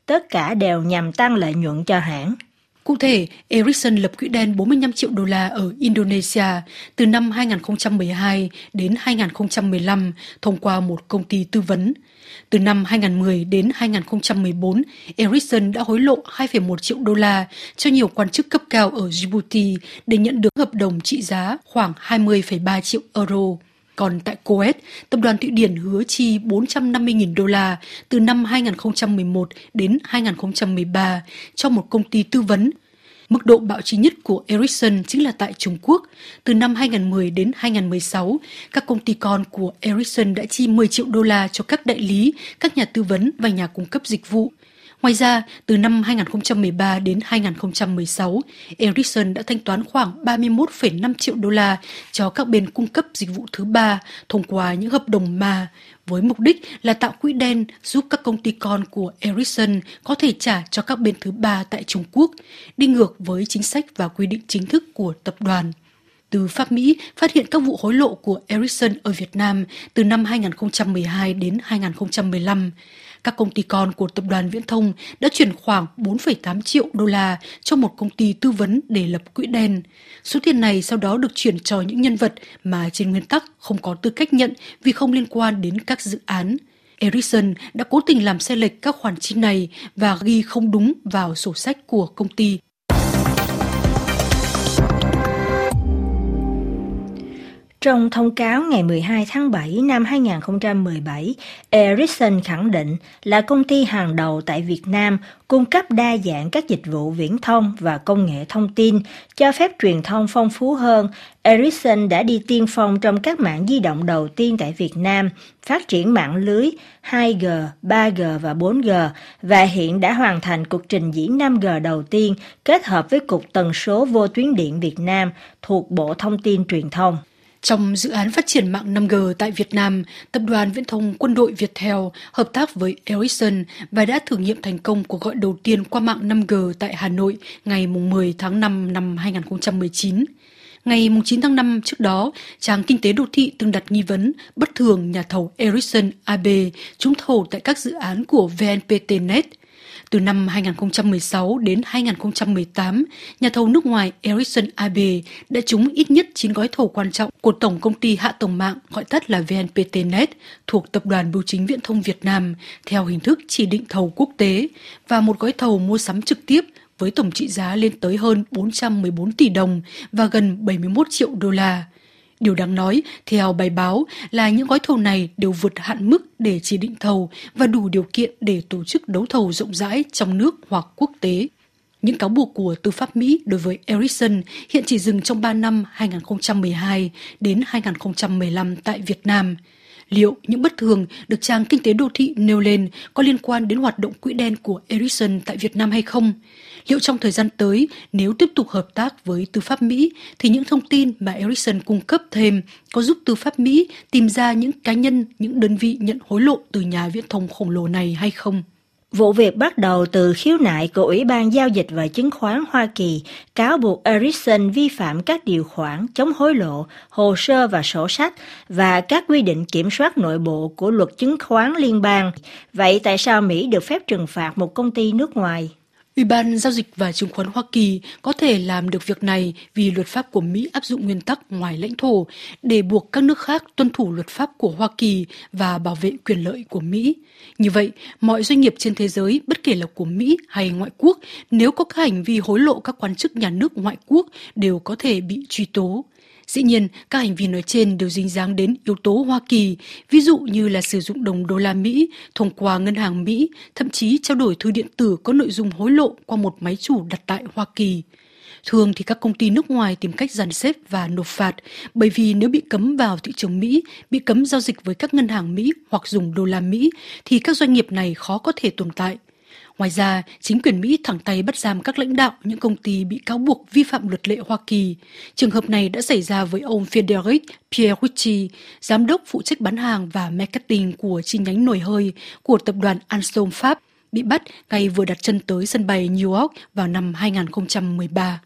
tất cả đều nhằm tăng lợi nhuận cho hãng. Cụ thể, Ericsson lập quỹ đen bốn mươi lăm triệu đô la ở Indonesia từ năm hai nghìn không trăm mười hai đến hai nghìn không trăm mười lăm thông qua một công ty tư vấn. Từ năm hai nghìn không trăm mười đến hai nghìn không trăm mười bốn, Ericsson đã hối lộ hai phẩy một triệu đô la cho nhiều quan chức cấp cao ở Djibouti để nhận được hợp đồng trị giá khoảng hai mươi phẩy ba triệu euro. Còn tại Kuwait, tập đoàn Thụy Điển hứa chi bốn trăm năm mươi nghìn đô la từ năm hai nghìn không trăm mười một đến hai nghìn không trăm mười ba cho một công ty tư vấn. Mức độ bạo trí nhất của Ericsson chính là tại Trung Quốc. Từ năm hai nghìn không trăm mười đến hai nghìn không trăm mười sáu, các công ty con của Ericsson đã chi mười triệu đô la cho các đại lý, các nhà tư vấn và nhà cung cấp dịch vụ. Ngoài ra, từ năm hai nghìn không trăm mười ba đến hai nghìn không trăm mười sáu, Ericsson đã thanh toán khoảng ba mươi mốt phẩy năm triệu đô la cho các bên cung cấp dịch vụ thứ ba thông qua những hợp đồng ma, với mục đích là tạo quỹ đen giúp các công ty con của Ericsson có thể trả cho các bên thứ ba tại Trung Quốc, đi ngược với chính sách và quy định chính thức của tập đoàn. Tư pháp Mỹ phát hiện các vụ hối lộ của Ericsson ở Việt Nam từ năm hai nghìn không trăm mười hai đến hai nghìn không trăm mười lăm. Các công ty con của tập đoàn Viễn thông đã chuyển khoảng bốn phẩy tám triệu đô la cho một công ty tư vấn để lập quỹ đen. Số tiền này sau đó được chuyển cho những nhân vật mà trên nguyên tắc không có tư cách nhận vì không liên quan đến các dự án. Ericsson đã cố tình làm sai lệch các khoản chi này và ghi không đúng vào sổ sách của công ty. Trong thông cáo ngày mười hai tháng bảy năm hai nghìn không trăm mười bảy, Ericsson khẳng định là công ty hàng đầu tại Việt Nam cung cấp đa dạng các dịch vụ viễn thông và công nghệ thông tin, cho phép truyền thông phong phú hơn. Ericsson đã đi tiên phong trong các mạng di động đầu tiên tại Việt Nam, phát triển mạng lưới hai G, ba G và bốn G và hiện đã hoàn thành cuộc trình diễn năm G đầu tiên kết hợp với Cục Tần số Vô tuyến điện Việt Nam thuộc Bộ Thông tin Truyền thông. Trong dự án phát triển mạng năm G tại Việt Nam, Tập đoàn Viễn thông Quân đội Viettel hợp tác với Ericsson và đã thử nghiệm thành công cuộc gọi đầu tiên qua mạng năm G tại Hà Nội ngày mười tháng năm năm hai nghìn không trăm mười chín. Ngày chín tháng năm trước đó, trang Kinh tế Đô thị từng đặt nghi vấn bất thường nhà thầu Ericsson a bê trúng thầu tại các dự án của vê en pê tê Net. Từ năm hai nghìn không trăm mười sáu đến hai nghìn không trăm mười tám, nhà thầu nước ngoài Ericsson a bê đã trúng ít nhất chín gói thầu quan trọng của Tổng Công ty Hạ tầng mạng, gọi tắt là vê en pê tê Net, thuộc Tập đoàn Bưu chính Viễn thông Việt Nam, theo hình thức chỉ định thầu quốc tế, và một gói thầu mua sắm trực tiếp với tổng trị giá lên tới hơn bốn trăm mười bốn tỷ đồng và gần bảy mươi mốt triệu đô la. Điều đáng nói, theo bài báo, là những gói thầu này đều vượt hạn mức để chỉ định thầu và đủ điều kiện để tổ chức đấu thầu rộng rãi trong nước hoặc quốc tế. Những cáo buộc của tư pháp Mỹ đối với Ericsson hiện chỉ dừng trong ba năm hai nghìn không trăm mười hai đến hai nghìn không trăm mười lăm tại Việt Nam. Liệu những bất thường được trang Kinh tế Đô thị nêu lên có liên quan đến hoạt động quỹ đen của Ericsson tại Việt Nam hay không? Liệu trong thời gian tới, nếu tiếp tục hợp tác với tư pháp Mỹ, thì những thông tin mà Ericsson cung cấp thêm có giúp tư pháp Mỹ tìm ra những cá nhân, những đơn vị nhận hối lộ từ nhà viễn thông khổng lồ này hay không? Vụ việc bắt đầu từ khiếu nại của Ủy ban Giao dịch và Chứng khoán Hoa Kỳ cáo buộc Ericsson vi phạm các điều khoản chống hối lộ, hồ sơ và sổ sách và các quy định kiểm soát nội bộ của luật chứng khoán liên bang. Vậy tại sao Mỹ được phép trừng phạt một công ty nước ngoài? Ủy ban Giao dịch và Chứng khoán Hoa Kỳ có thể làm được việc này vì luật pháp của Mỹ áp dụng nguyên tắc ngoài lãnh thổ để buộc các nước khác tuân thủ luật pháp của Hoa Kỳ và bảo vệ quyền lợi của Mỹ. Như vậy, mọi doanh nghiệp trên thế giới, bất kể là của Mỹ hay ngoại quốc, nếu có các hành vi hối lộ các quan chức nhà nước ngoại quốc đều có thể bị truy tố. Dĩ nhiên, các hành vi nói trên đều dính dáng đến yếu tố Hoa Kỳ, ví dụ như là sử dụng đồng đô la Mỹ thông qua ngân hàng Mỹ, thậm chí trao đổi thư điện tử có nội dung hối lộ qua một máy chủ đặt tại Hoa Kỳ. Thường thì các công ty nước ngoài tìm cách dàn xếp và nộp phạt, bởi vì nếu bị cấm vào thị trường Mỹ, bị cấm giao dịch với các ngân hàng Mỹ hoặc dùng đô la Mỹ, thì các doanh nghiệp này khó có thể tồn tại. Ngoài ra, chính quyền Mỹ thẳng tay bắt giam các lãnh đạo những công ty bị cáo buộc vi phạm luật lệ Hoa Kỳ. Trường hợp này đã xảy ra với ông Frédéric Pierucci, giám đốc phụ trách bán hàng và marketing của chi nhánh nồi hơi của tập đoàn Alstom Pháp, bị bắt ngay vừa đặt chân tới sân bay New York vào năm hai nghìn không trăm mười ba.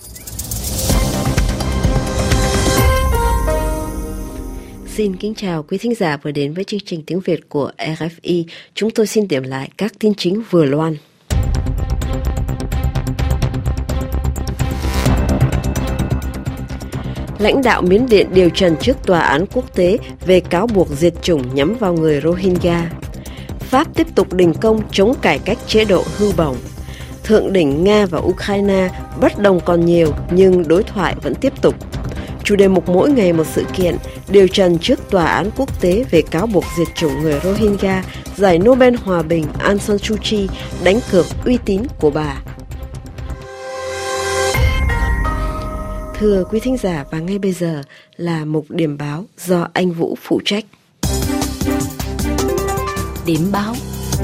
Xin kính chào quý thính giả vừa đến với chương trình tiếng Việt của rờ ép i. Chúng tôi xin điểm lại các tin chính vừa loan. Lãnh đạo Miến Điện điều trần trước tòa án quốc tế về cáo buộc diệt chủng nhắm vào người Rohingya. Pháp tiếp tục đình công chống cải cách chế độ hưu bổng. Thượng đỉnh Nga và Ukraine bất đồng còn nhiều nhưng đối thoại vẫn tiếp tục. Chủ đề mục mỗi ngày một sự kiện, điều trần trước tòa án quốc tế về cáo buộc diệt chủng người Rohingya, giải Nobel Hòa bình Aung San Suu Kyi đánh cược uy tín của bà. Thưa quý thính giả, và ngay bây giờ là mục điểm báo do anh Vũ phụ trách. Điểm báo.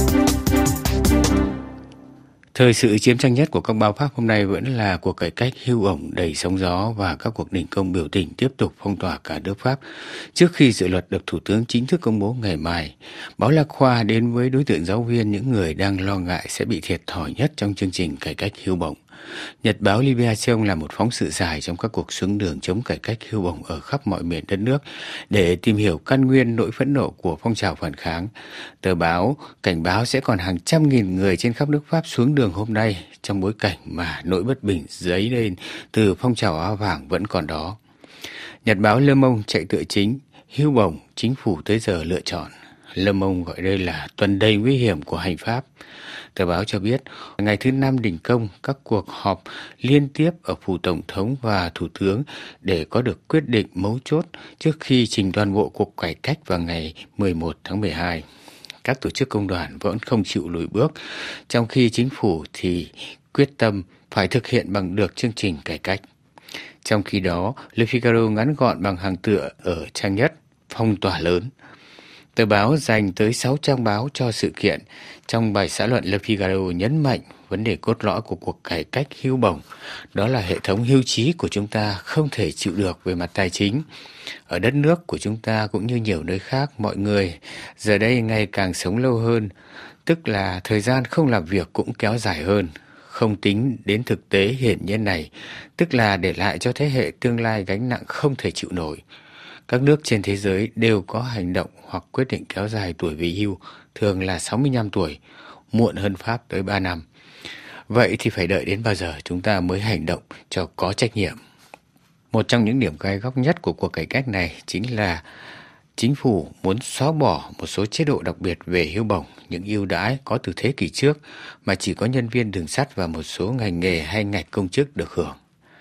Thời sự chiến tranh nhất của các báo Pháp hôm nay vẫn là cuộc cải cách hưu ổng đầy sóng gió và các cuộc đình công biểu tình tiếp tục phong tỏa cả nước Pháp trước khi dự luật được Thủ tướng chính thức công bố ngày mai. Báo La Croix đến với đối tượng giáo viên, những người đang lo ngại sẽ bị thiệt thòi nhất trong chương trình cải cách hưu bổng. Nhật báo Libération là một phóng sự dài trong các cuộc xuống đường chống cải cách hưu bổng ở khắp mọi miền đất nước để tìm hiểu căn nguyên nỗi phẫn nộ của phong trào phản kháng. Tờ báo cảnh báo sẽ còn hàng trăm nghìn người trên khắp nước Pháp xuống đường hôm nay trong bối cảnh mà nỗi bất bình dấy lên từ phong trào áo vàng vẫn còn đó. Nhật báo Le Monde chạy tựa chính: hưu bổng, chính phủ tới giờ lựa chọn. Le Monde gọi đây là tuần đầy nguy hiểm của hành pháp. Tờ báo cho biết, ngày thứ năm đình công, các cuộc họp liên tiếp ở phủ tổng thống và thủ tướng để có được quyết định mấu chốt trước khi trình toàn bộ cuộc cải cách vào ngày mười một tháng mười hai. Các tổ chức công đoàn vẫn không chịu lùi bước, trong khi chính phủ thì quyết tâm phải thực hiện bằng được chương trình cải cách. Trong khi đó, Le Figaro ngắn gọn bằng hàng tựa ở trang nhất: phong tỏa lớn. Tờ báo dành tới sáu trang báo cho sự kiện. Trong bài xã luận, Le Figaro nhấn mạnh vấn đề cốt lõi của cuộc cải cách hưu bổng, đó là hệ thống hưu trí của chúng ta không thể chịu được về mặt tài chính. Ở đất nước của chúng ta cũng như nhiều nơi khác, mọi người giờ đây ngày càng sống lâu hơn, tức là thời gian không làm việc cũng kéo dài hơn. Không tính đến thực tế hiển nhiên này, tức là để lại cho thế hệ tương lai gánh nặng không thể chịu nổi. Các nước trên thế giới đều có hành động hoặc quyết định kéo dài tuổi về hưu, thường là sáu mươi lăm tuổi, muộn hơn Pháp tới ba năm. Vậy thì phải đợi đến bao giờ chúng ta mới hành động cho có trách nhiệm? Một trong những điểm gai góc nhất của cuộc cải cách này chính là chính phủ muốn xóa bỏ một số chế độ đặc biệt về hưu bổng, những ưu đãi có từ thế kỷ trước mà chỉ có nhân viên đường sắt và một số ngành nghề hay ngạch công chức được hưởng.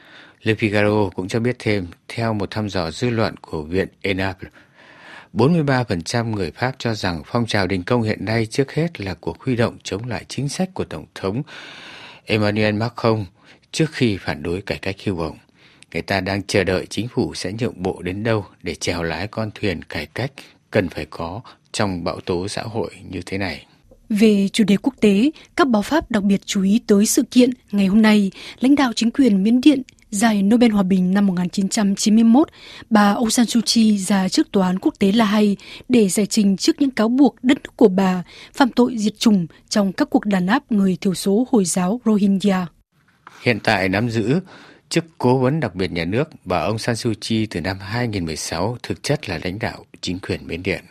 Le Figaro cũng cho biết thêm, theo một thăm dò dư luận của Viện E N A P, bốn mươi ba phần trăm người Pháp cho rằng phong trào đình công hiện nay trước hết là cuộc huy động chống lại chính sách của Tổng thống Emmanuel Macron trước khi phản đối cải cách hưu bổng. Người ta đang chờ đợi chính phủ sẽ nhượng bộ đến đâu để chèo lái con thuyền cải cách cần phải có trong bão tố xã hội như thế này. Về chủ đề quốc tế, các báo Pháp đặc biệt chú ý tới sự kiện ngày hôm nay, lãnh đạo chính quyền Miến Điện giải Nobel Hòa bình năm một nghìn chín trăm chín mươi mốt, bà Aung San Suu Kyi ra trước tòa án quốc tế La Hay để giải trình trước những cáo buộc đất nước của bà phạm tội diệt chủng trong các cuộc đàn áp người thiểu số Hồi giáo Rohingya. Hiện tại nắm giữ chức cố vấn đặc biệt nhà nước, bà Aung San Suu Kyi từ năm hai nghìn không trăm mười sáu thực chất là lãnh đạo chính quyền Miến Điện.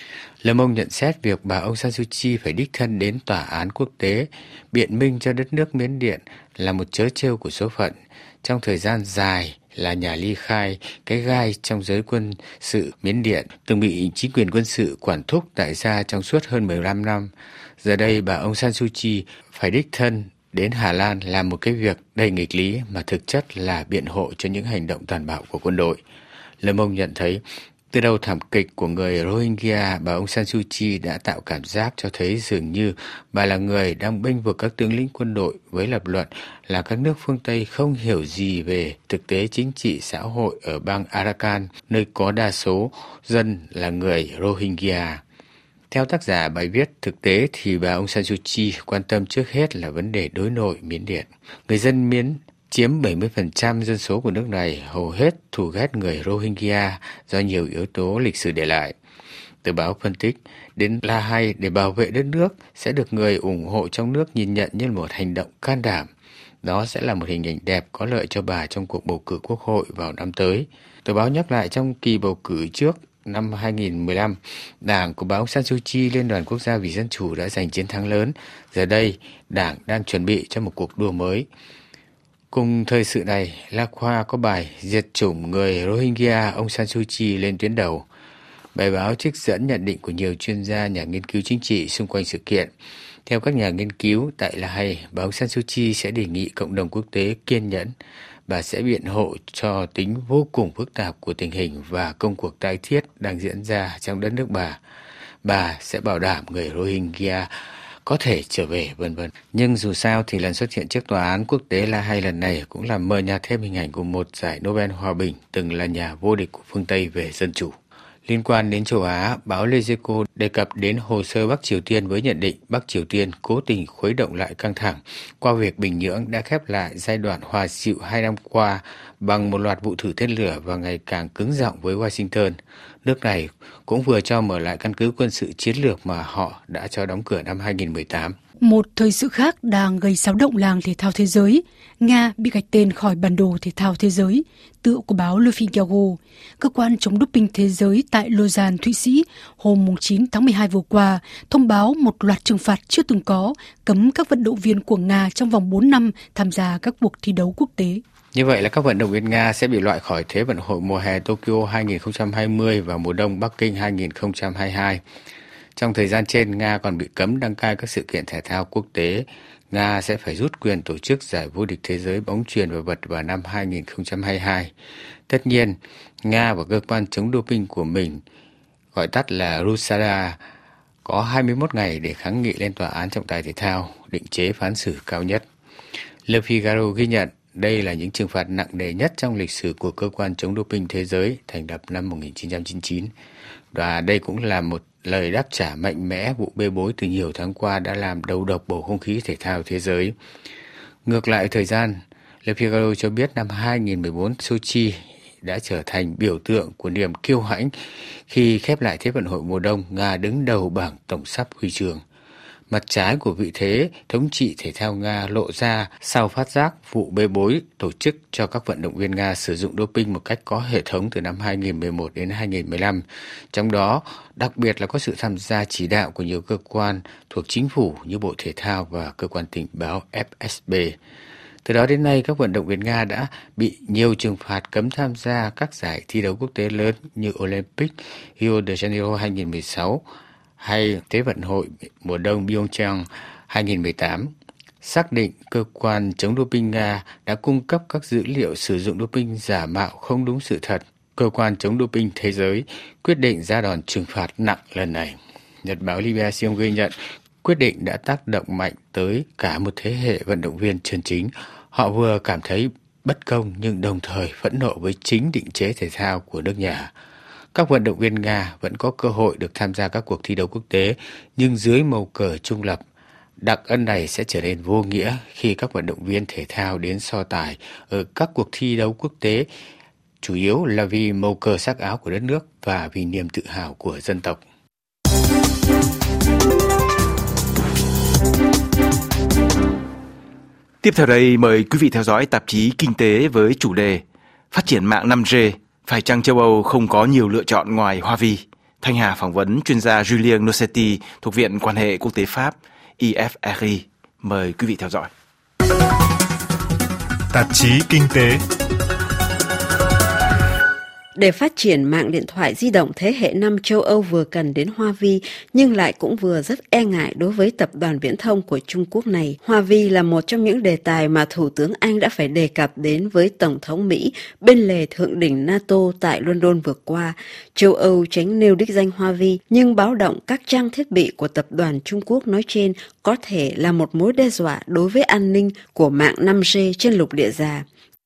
Le Monde nhận xét việc bà Aung San Suu Kyi phải đích thân đến tòa án quốc tế biện minh cho đất nước Miến Điện là một trớ trêu của số phận. Trong thời gian dài là nhà ly khai, cái gai trong giới quân sự Miến Điện, từng bị chính quyền quân sự quản thúc tại gia trong suốt hơn mười lăm năm. Giờ đây bà Aung San Suu Kyi phải đích thân đến Hà Lan làm một cái việc đầy nghịch lý mà thực chất là biện hộ cho những hành động tàn bạo của quân đội. Le Monde nhận thấy, từ đầu thảm kịch của người Rohingya, bà Aung San Suu Kyi đã tạo cảm giác cho thấy dường như bà là người đang bênh vực các tướng lĩnh quân đội với lập luận là các nước phương Tây không hiểu gì về thực tế chính trị xã hội ở bang Arakan, nơi có đa số dân là người Rohingya. Theo tác giả bài viết, thực tế thì bà Aung San Suu Kyi quan tâm trước hết là vấn đề đối nội Miến Điện. Người dân Miến chiếm bảy mươi phần trăm dân số của nước này, hầu hết thù ghét người Rohingya do nhiều yếu tố lịch sử để lại. Tờ báo phân tích, đến La Hay để bảo vệ đất nước sẽ được người ủng hộ trong nước nhìn nhận như một hành động can đảm. Đó sẽ là một hình ảnh đẹp có lợi cho bà trong cuộc bầu cử quốc hội vào năm tới. Tờ báo nhắc lại trong kỳ bầu cử trước năm hai nghìn không trăm mười lăm, đảng của bà Aung San Suu Kyi, Liên đoàn Quốc gia vì Dân chủ đã giành chiến thắng lớn. Giờ đây, đảng đang chuẩn bị cho một cuộc đua mới. Cùng thời sự này, La Khoa có bài diệt chủng người Rohingya, ông San Suu Kyi lên tuyến đầu. Bài báo trích dẫn nhận định của nhiều chuyên gia, nhà nghiên cứu chính trị xung quanh sự kiện. Theo các nhà nghiên cứu tại La Hay, bà Aung San Suu Kyi sẽ đề nghị cộng đồng quốc tế kiên nhẫn. Bà sẽ biện hộ cho tính vô cùng phức tạp của tình hình và công cuộc tái thiết đang diễn ra trong đất nước bà. Bà sẽ bảo đảm người Rohingya có thể trở về, vân vân. Nhưng dù sao thì lần xuất hiện trước tòa án quốc tế La Hay lần này cũng làm mờ nhạt thêm hình ảnh của một giải Nobel Hòa bình từng là nhà vô địch của phương Tây về dân chủ. Liên quan đến châu Á, báo Les Echos đề cập đến hồ sơ Bắc Triều Tiên với nhận định Bắc Triều Tiên cố tình khuấy động lại căng thẳng qua việc Bình Nhưỡng đã khép lại giai đoạn hòa dịu hai năm qua bằng một loạt vụ thử tên lửa và ngày càng cứng giọng với Washington. Nước này cũng vừa cho mở lại căn cứ quân sự chiến lược mà họ đã cho đóng cửa năm hai không một tám. Một thời sự khác đang gây xáo động làng thể thao thế giới. Nga bị gạch tên khỏi bản đồ thể thao thế giới, tựa của báo Le Figaro. Cơ quan chống doping thế giới tại Lausanne, Thụy Sĩ, hôm chín tháng mười hai vừa qua, thông báo một loạt trừng phạt chưa từng có, cấm các vận động viên của Nga trong vòng bốn năm tham gia các cuộc thi đấu quốc tế. Như vậy là các vận động viên Nga sẽ bị loại khỏi Thế vận hội mùa hè Tokyo hai không hai không và mùa đông Bắc Kinh hai không hai hai. Trong thời gian trên, Nga còn bị cấm đăng cai các sự kiện thể thao quốc tế. Nga sẽ phải rút quyền tổ chức giải vô địch thế giới bóng chuyền và vật vào năm hai không hai hai. Tất nhiên, Nga và cơ quan chống doping của mình, gọi tắt là RUSADA, có hai mươi mốt ngày để kháng nghị lên tòa án trọng tài thể thao, định chế phán xử cao nhất. Le Figaro ghi nhận đây là những trừng phạt nặng nề nhất trong lịch sử của cơ quan chống doping thế giới thành lập năm một nghìn chín trăm chín mươi chín. Và đây cũng là một lời đáp trả mạnh mẽ vụ bê bối từ nhiều tháng qua đã làm đầu độc bầu không khí thể thao thế giới. Ngược lại thời gian, Le Figaro cho biết năm hai không một bốn Sochi đã trở thành biểu tượng của niềm kiêu hãnh khi khép lại Thế vận hội mùa đông, Nga đứng đầu bảng tổng sắp huy chương. Mặt trái của vị thế thống trị thể thao Nga lộ ra sau phát giác vụ bê bối tổ chức cho các vận động viên Nga sử dụng doping một cách có hệ thống từ năm hai không một một đến hai không một lăm. Trong đó, đặc biệt là có sự tham gia chỉ đạo của nhiều cơ quan thuộc chính phủ như Bộ Thể thao và cơ quan tình báo F S B. Từ đó đến nay, các vận động viên Nga đã bị nhiều trừng phạt cấm tham gia các giải thi đấu quốc tế lớn như Olympic, Rio de Janeiro hai không một sáu, hay Thế vận hội mùa đông Pyeongchang hai không một tám. Xác định cơ quan chống doping Nga đã cung cấp các dữ liệu sử dụng doping giả mạo không đúng sự thật. Cơ quan chống doping thế giới quyết định ra đòn trừng phạt nặng lần này. Nhật báo Libération ghi nhận quyết định đã tác động mạnh tới cả một thế hệ vận động viên chân chính. Họ vừa cảm thấy bất công nhưng đồng thời phẫn nộ với chính định chế thể thao của nước nhà. Các vận động viên Nga vẫn có cơ hội được tham gia các cuộc thi đấu quốc tế, nhưng dưới màu cờ trung lập. Đặc ân này sẽ trở nên vô nghĩa khi các vận động viên thể thao đến so tài ở các cuộc thi đấu quốc tế, chủ yếu là vì màu cờ sắc áo của đất nước và vì niềm tự hào của dân tộc. Tiếp theo đây, mời quý vị theo dõi tạp chí Kinh tế với chủ đề Phát triển mạng năm G. Phải chăng châu Âu không có nhiều lựa chọn ngoài Hoa Vi? Thanh Hà phỏng vấn chuyên gia Julien Noceti thuộc Viện Quan hệ Quốc tế Pháp I F R I. Mời quý vị theo dõi. Tạp chí Kinh tế. Để phát triển mạng điện thoại di động thế hệ năm, châu Âu vừa cần đến Hoa Vi nhưng lại cũng vừa rất e ngại đối với tập đoàn viễn thông của Trung Quốc này. Hoa Vi là một trong những đề tài mà Thủ tướng Anh đã phải đề cập đến với Tổng thống Mỹ bên lề thượng đỉnh NATO tại London vừa qua. Châu Âu tránh nêu đích danh Hoa Vi nhưng báo động các trang thiết bị của tập đoàn Trung Quốc nói trên có thể là một mối đe dọa đối với an ninh của mạng năm G trên lục địa già.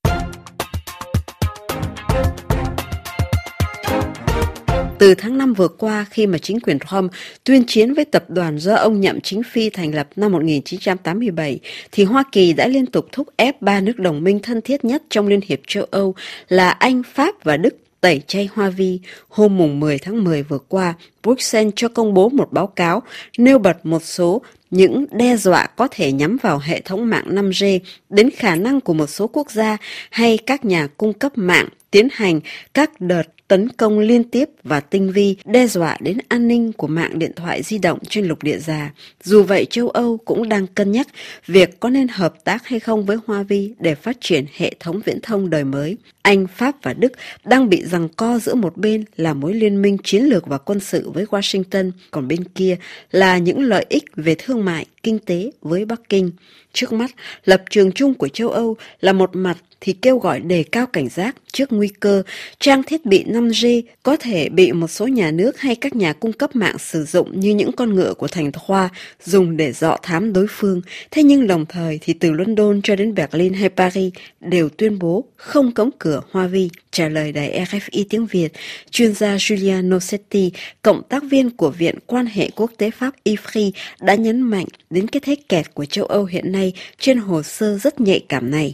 Từ tháng năm vừa qua, khi mà chính quyền Trump tuyên chiến với tập đoàn do ông Nhậm Chính Phi thành lập năm một nghìn chín trăm tám mươi bảy, thì Hoa Kỳ đã liên tục thúc ép ba nước đồng minh thân thiết nhất trong Liên hiệp châu Âu là Anh, Pháp và Đức tẩy chay Hoa Vi. Hôm mùng mười tháng mười vừa qua, Bruxelles cho công bố một báo cáo nêu bật một số những đe dọa có thể nhắm vào hệ thống mạng năm G, đến khả năng của một số quốc gia hay các nhà cung cấp mạng tiến hành các đợt tấn công liên tiếp và tinh vi, đe dọa đến an ninh của mạng điện thoại di động trên lục địa già. Dù vậy, châu Âu cũng đang cân nhắc việc có nên hợp tác hay không với Huawei để phát triển hệ thống viễn thông đời mới. Anh, Pháp và Đức đang bị giằng co giữa một bên là mối liên minh chiến lược và quân sự với Washington, còn bên kia là những lợi ích về thương mại, kinh tế với Bắc Kinh. Trước mắt, lập trường chung của châu Âu là một mặt thì kêu gọi đề cao cảnh giác trước nguy cơ trang thiết bị năm G có thể bị một số nhà nước hay các nhà cung cấp mạng sử dụng như những con ngựa của Thành Thoa dùng để dọ thám đối phương. Thế nhưng đồng thời thì từ London cho đến Berlin hay Paris đều tuyên bố không cấm cửa Huawei. Trả lời đài R F I tiếng Việt, chuyên gia Giulia Nocetti, cộng tác viên của Viện Quan hệ Quốc tế Pháp I F R I, đã nhấn mạnh đến cái thế kẹt của châu Âu hiện nay trên hồ sơ rất nhạy cảm này.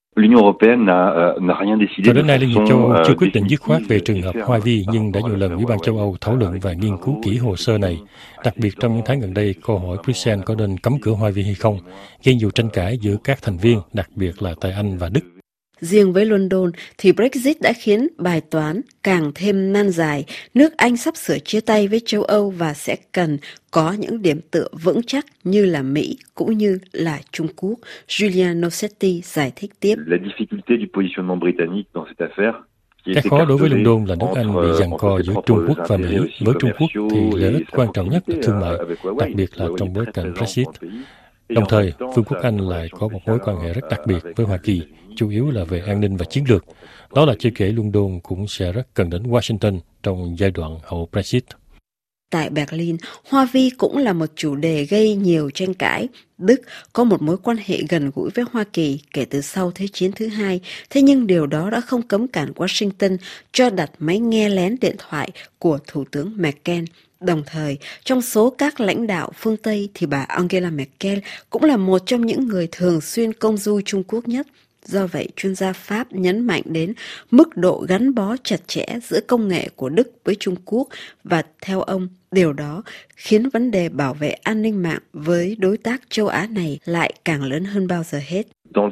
Cho đến nay, Liên hiệp châu Âu chưa quyết định dứt khoát về trường hợp Huawei, nhưng đã nhiều lần Ủy ban châu Âu thảo luận và nghiên cứu kỹ hồ sơ này. Đặc biệt trong những tháng gần đây, câu hỏi Bruxelles có nên cấm cửa Huawei hay không, gây nhiều tranh cãi giữa các thành viên, đặc biệt là tại Anh và Đức. Riêng với London thì Brexit đã khiến bài toán càng thêm nan giải. Nước Anh sắp sửa chia tay với châu Âu và sẽ cần có những điểm tựa vững chắc như là Mỹ cũng như là Trung Quốc. Giulia Nocetti giải thích tiếp. Cái khó đối với London là nước Anh bị giằng co giữa Trung Quốc và Mỹ. Với Trung Quốc thì lợi ích quan trọng nhất là thương mại, đặc biệt là trong bối cảnh Brexit. Đồng thời, Vương quốc Anh lại có một mối quan hệ rất đặc biệt với Hoa Kỳ, chủ yếu là về an ninh và chiến lược. Đó là chưa kể London cũng sẽ rất cần đến Washington trong giai đoạn hậu Brexit. Tại Berlin, Huawei cũng là một chủ đề gây nhiều tranh cãi. Đức có một mối quan hệ gần gũi với Hoa Kỳ kể từ sau Thế chiến thứ hai, thế nhưng điều đó đã không cấm cản Washington cho đặt máy nghe lén điện thoại của Thủ tướng Merkel. Đồng thời, trong số các lãnh đạo phương Tây thì bà Angela Merkel cũng là một trong những người thường xuyên công du Trung Quốc nhất. Do vậy, chuyên gia Pháp nhấn mạnh đến mức độ gắn bó chặt chẽ giữa công nghệ của Đức với Trung Quốc và theo ông, điều đó khiến vấn đề bảo vệ an ninh mạng với đối tác châu Á này lại càng lớn hơn bao giờ hết.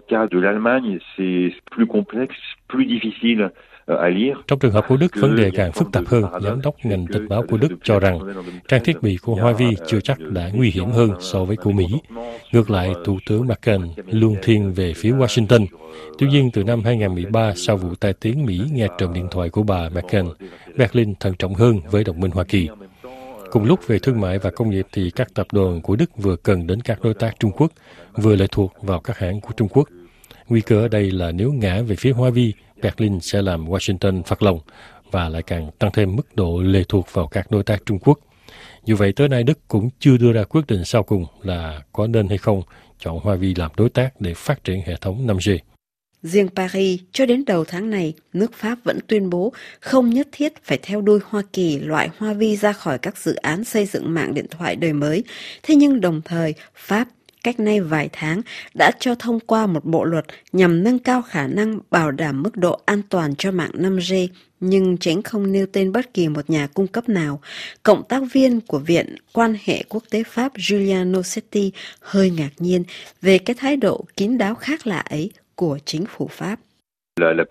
Trong trường hợp của Đức, vấn đề càng phức tạp hơn. Giám đốc ngành tình báo của Đức cho rằng trang thiết bị của Huawei chưa chắc đã nguy hiểm hơn so với của Mỹ. Ngược lại, Thủ tướng Merkel luôn thiên về phía Washington. Tuy nhiên, từ năm hai không một ba, sau vụ tai tiếng Mỹ nghe trộm điện thoại của bà Merkel, Berlin thận trọng hơn với đồng minh Hoa Kỳ. Cùng lúc về thương mại và công nghiệp thì các tập đoàn của Đức vừa cần đến các đối tác Trung Quốc, vừa lệ thuộc vào các hãng của Trung Quốc. Nguy cơ ở đây là nếu ngã về phía Huawei, Berlin sẽ làm Washington phật lòng và lại càng tăng thêm mức độ lệ thuộc vào các đối tác Trung Quốc. Dù vậy, tới nay Đức cũng chưa đưa ra quyết định sau cùng là có nên hay không chọn Huawei làm đối tác để phát triển hệ thống năm G. Riêng Paris, cho đến đầu tháng này, nước Pháp vẫn tuyên bố không nhất thiết phải theo đuôi Hoa Kỳ loại Huawei ra khỏi các dự án xây dựng mạng điện thoại đời mới. Thế nhưng đồng thời, Pháp cách nay vài tháng đã cho thông qua một bộ luật nhằm nâng cao khả năng bảo đảm mức độ an toàn cho mạng năm G, nhưng tránh không nêu tên bất kỳ một nhà cung cấp nào. Cộng tác viên của Viện Quan hệ Quốc tế Pháp Giulia Nocetti hơi ngạc nhiên về cái thái độ kín đáo khác lạ ấy của chính phủ Pháp. Lập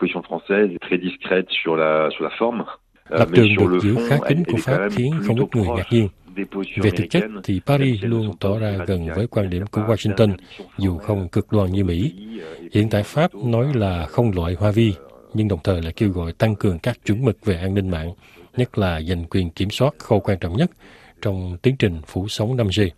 trường được giữ khá kín của Pháp khiến không ít người ngạc nhiên. Về thực chất thì Paris luôn tỏ ra gần với quan điểm của Washington, dù không cực đoan như Mỹ. Hiện tại Pháp nói là không loại Huawei, nhưng đồng thời lại kêu gọi tăng cường các chuẩn mực về an ninh mạng, nhất là giành quyền kiểm soát khâu quan trọng nhất trong tiến trình phủ sóng năm G.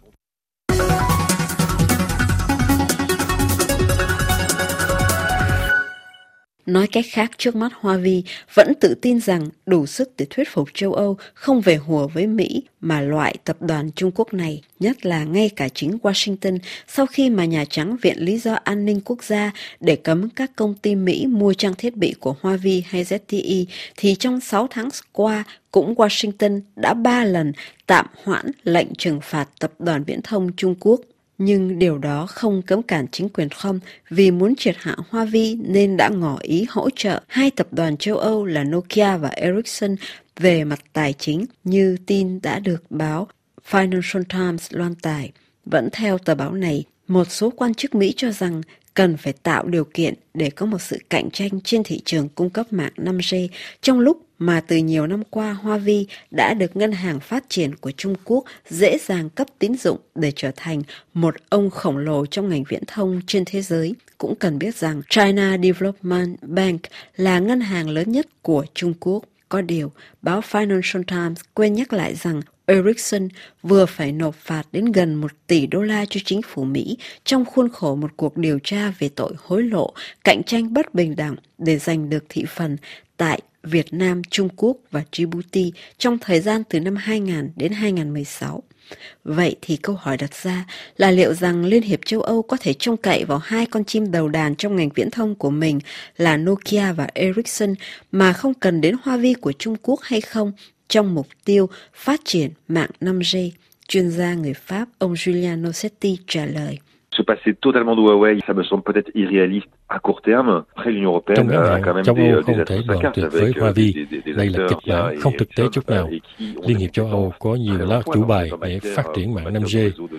Nói cách khác, trước mắt Huawei vẫn tự tin rằng đủ sức để thuyết phục châu Âu không về hùa với Mỹ mà loại tập đoàn Trung Quốc này, nhất là ngay cả chính Washington sau khi mà Nhà Trắng viện lý do an ninh quốc gia để cấm các công ty Mỹ mua trang thiết bị của Huawei hay Z T E, thì trong sáu tháng qua cũng Washington đã ba lần tạm hoãn lệnh trừng phạt tập đoàn viễn thông Trung Quốc. Nhưng điều đó không cấm cản chính quyền Trump vì muốn triệt hạ Huawei nên đã ngỏ ý hỗ trợ hai tập đoàn châu Âu là Nokia và Ericsson về mặt tài chính, như tin đã được báo Financial Times loan tải. Vẫn theo tờ báo này, một số quan chức Mỹ cho rằng cần phải tạo điều kiện để có một sự cạnh tranh trên thị trường cung cấp mạng năm G, trong lúc mà từ nhiều năm qua Huawei đã được Ngân hàng Phát triển của Trung Quốc dễ dàng cấp tín dụng để trở thành một ông khổng lồ trong ngành viễn thông trên thế giới. Cũng cần biết rằng China Development Bank là ngân hàng lớn nhất của Trung Quốc. Có điều, báo Financial Times quên nhắc lại rằng Ericsson vừa phải nộp phạt đến gần một tỷ đô la cho chính phủ Mỹ trong khuôn khổ một cuộc điều tra về tội hối lộ, cạnh tranh bất bình đẳng để giành được thị phần tại Việt Nam, Trung Quốc và Djibouti trong thời gian từ năm hai nghìn đến hai nghìn không trăm mười sáu. Vậy thì câu hỏi đặt ra là liệu rằng Liên hiệp châu Âu có thể trông cậy vào hai con chim đầu đàn trong ngành viễn thông của mình là Nokia và Ericsson mà không cần đến Huawei của Trung Quốc hay không trong mục tiêu phát triển mạng năm G? Chuyên gia người Pháp ông Julien Nossetti trả lời. Se passer totalement de Huawei, ça me semble peut-être irréaliste à court terme. Après, l'Union européenne a quand même châu des, Âu des không thể atouts đoạn tuyệt với Huawei. Đây là kịch bản không thực tế chút nào. Liên hiệp châu Âu có nhiều lá chủ bài để phát triển mạng năm G.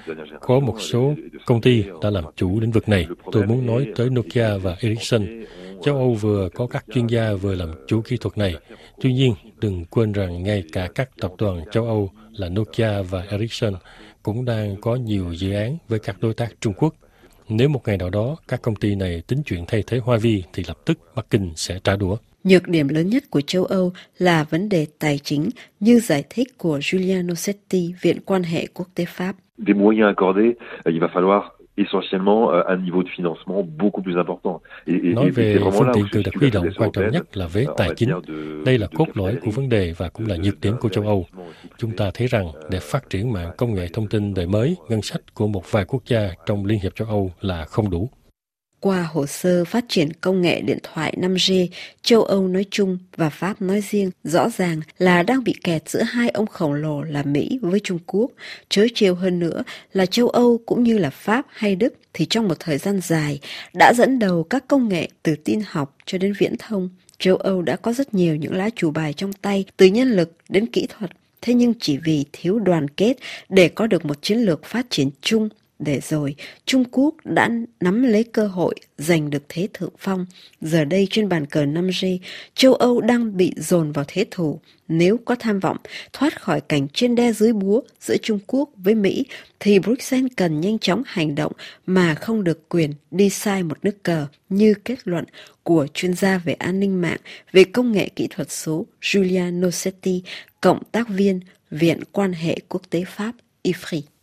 Có một số công ty đã làm chủ lĩnh vực này. Tôi muốn nói tới Nokia và Ericsson. Châu Âu vừa có các chuyên gia vừa làm chủ kỹ thuật này. Tuy nhiên, đừng quên rằng ngay cả các tập đoàn châu Âu là Nokia và Ericsson cũng đang có nhiều dự án với các đối tác Trung Quốc. Nếu một ngày nào đó các công ty này tính chuyện thay thế Huawei thì lập tức Bắc Kinh sẽ trả đũa. Nhược điểm lớn nhất của châu Âu là vấn đề tài chính, như giải thích của Julien Nossetti, Viện Quan hệ Quốc tế Pháp. Des moyens accordés, il va falloir essentiellement un niveau de financement beaucoup plus important. Nói về phương tiện cự đặc huy động, quan trọng nhất là về tài chính. Đây là cốt lõi của vấn đề và cũng là nhược điểm của châu Âu. Chúng ta thấy rằng để phát triển mạng công nghệ thông tin đời mới, ngân sách của một vài quốc gia trong Liên hiệp châu Âu là không đủ. Qua hồ sơ phát triển công nghệ điện thoại năm G, châu Âu nói chung và Pháp nói riêng rõ ràng là đang bị kẹt giữa hai ông khổng lồ là Mỹ với Trung Quốc. Trớ trêu hơn nữa là châu Âu cũng như là Pháp hay Đức thì trong một thời gian dài đã dẫn đầu các công nghệ từ tin học cho đến viễn thông. Châu Âu đã có rất nhiều những lá chủ bài trong tay, từ nhân lực đến kỹ thuật. Thế nhưng chỉ vì thiếu đoàn kết để có được một chiến lược phát triển chung, để rồi Trung Quốc đã nắm lấy cơ hội giành được thế thượng phong. Giờ đây trên bàn cờ năm G, châu Âu đang bị dồn vào thế thủ. Nếu có tham vọng thoát khỏi cảnh trên đe dưới búa giữa Trung Quốc với Mỹ, thì Bruxelles cần nhanh chóng hành động mà không được quyền đi sai một nước cờ, như kết luận của chuyên gia về an ninh mạng, về công nghệ kỹ thuật số Julien Nossetti, cộng tác viên Viện Quan hệ Quốc tế Pháp I F R I.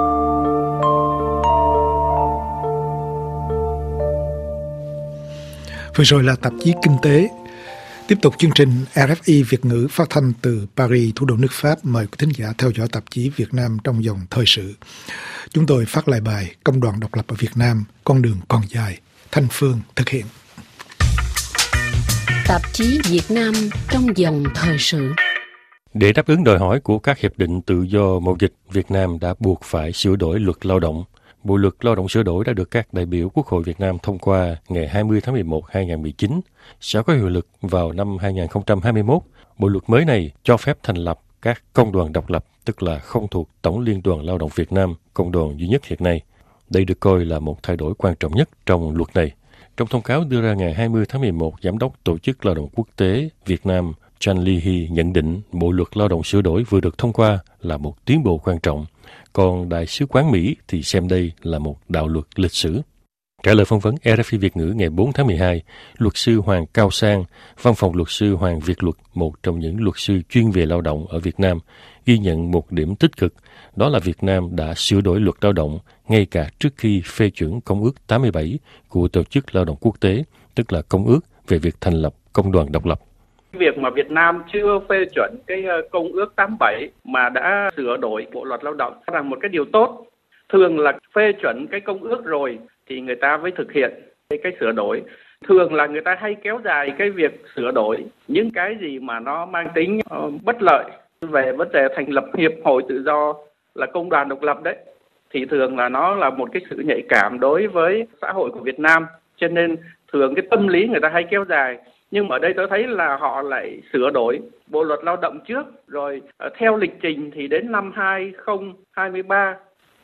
Vừa rồi là tạp chí Kinh tế. Tiếp tục chương trình, rờ ép i Việt ngữ phát thanh từ Paris, thủ đô nước Pháp, mời quý thính giả theo dõi tạp chí Việt Nam trong dòng thời sự. Chúng tôi phát lại bài Công đoàn độc lập ở Việt Nam, con đường còn dài. Thanh Phương thực hiện. Tạp chí Việt Nam trong dòng thời sự. Để đáp ứng đòi hỏi của các hiệp định tự do mậu dịch, Việt Nam đã buộc phải sửa đổi luật lao động. Bộ luật lao động sửa đổi đã được các đại biểu Quốc hội Việt Nam thông qua ngày hai mươi tháng mười một năm hai nghìn không trăm mười chín, sẽ có hiệu lực vào năm hai nghìn không trăm hai mươi mốt. Bộ luật mới này cho phép thành lập các công đoàn độc lập, tức là không thuộc Tổng Liên đoàn Lao động Việt Nam, công đoàn duy nhất hiện nay. Đây được coi là một thay đổi quan trọng nhất trong luật này. Trong thông cáo đưa ra ngày hai mươi tháng mười một, Giám đốc Tổ chức Lao động Quốc tế Việt Nam Chan Ly-hy nhận định Bộ luật lao động sửa đổi vừa được thông qua là một tiến bộ quan trọng, còn Đại sứ quán Mỹ thì xem đây là một đạo luật lịch sử. Trả lời phỏng vấn rờ ép i Việt ngữ ngày bốn tháng mười hai, luật sư Hoàng Cao Sang, văn phòng luật sư Hoàng Việt Luật, một trong những luật sư chuyên về lao động ở Việt Nam, ghi nhận một điểm tích cực, đó là Việt Nam đã sửa đổi luật lao động ngay cả trước khi phê chuẩn Công ước tám mươi bảy của Tổ chức Lao động Quốc tế, tức là Công ước về việc thành lập công đoàn độc lập. Việc mà Việt Nam chưa phê chuẩn cái Công ước tám mươi bảy mà đã sửa đổi Bộ luật Lao động là một cái điều tốt. Thường là phê chuẩn cái công ước rồi thì người ta mới thực hiện cái, cái sửa đổi. Thường là người ta hay kéo dài cái việc sửa đổi những cái gì mà nó mang tính uh, bất lợi về vấn đề thành lập hiệp hội tự do là công đoàn độc lập đấy. Thì thường là nó là một cái sự nhạy cảm đối với xã hội của Việt Nam. Cho nên thường cái tâm lý người ta hay kéo dài. Nhưng mà ở đây tôi thấy là họ lại sửa đổi Bộ luật Lao động trước, rồi uh, theo lịch trình thì đến năm hai nghìn không trăm hai mươi ba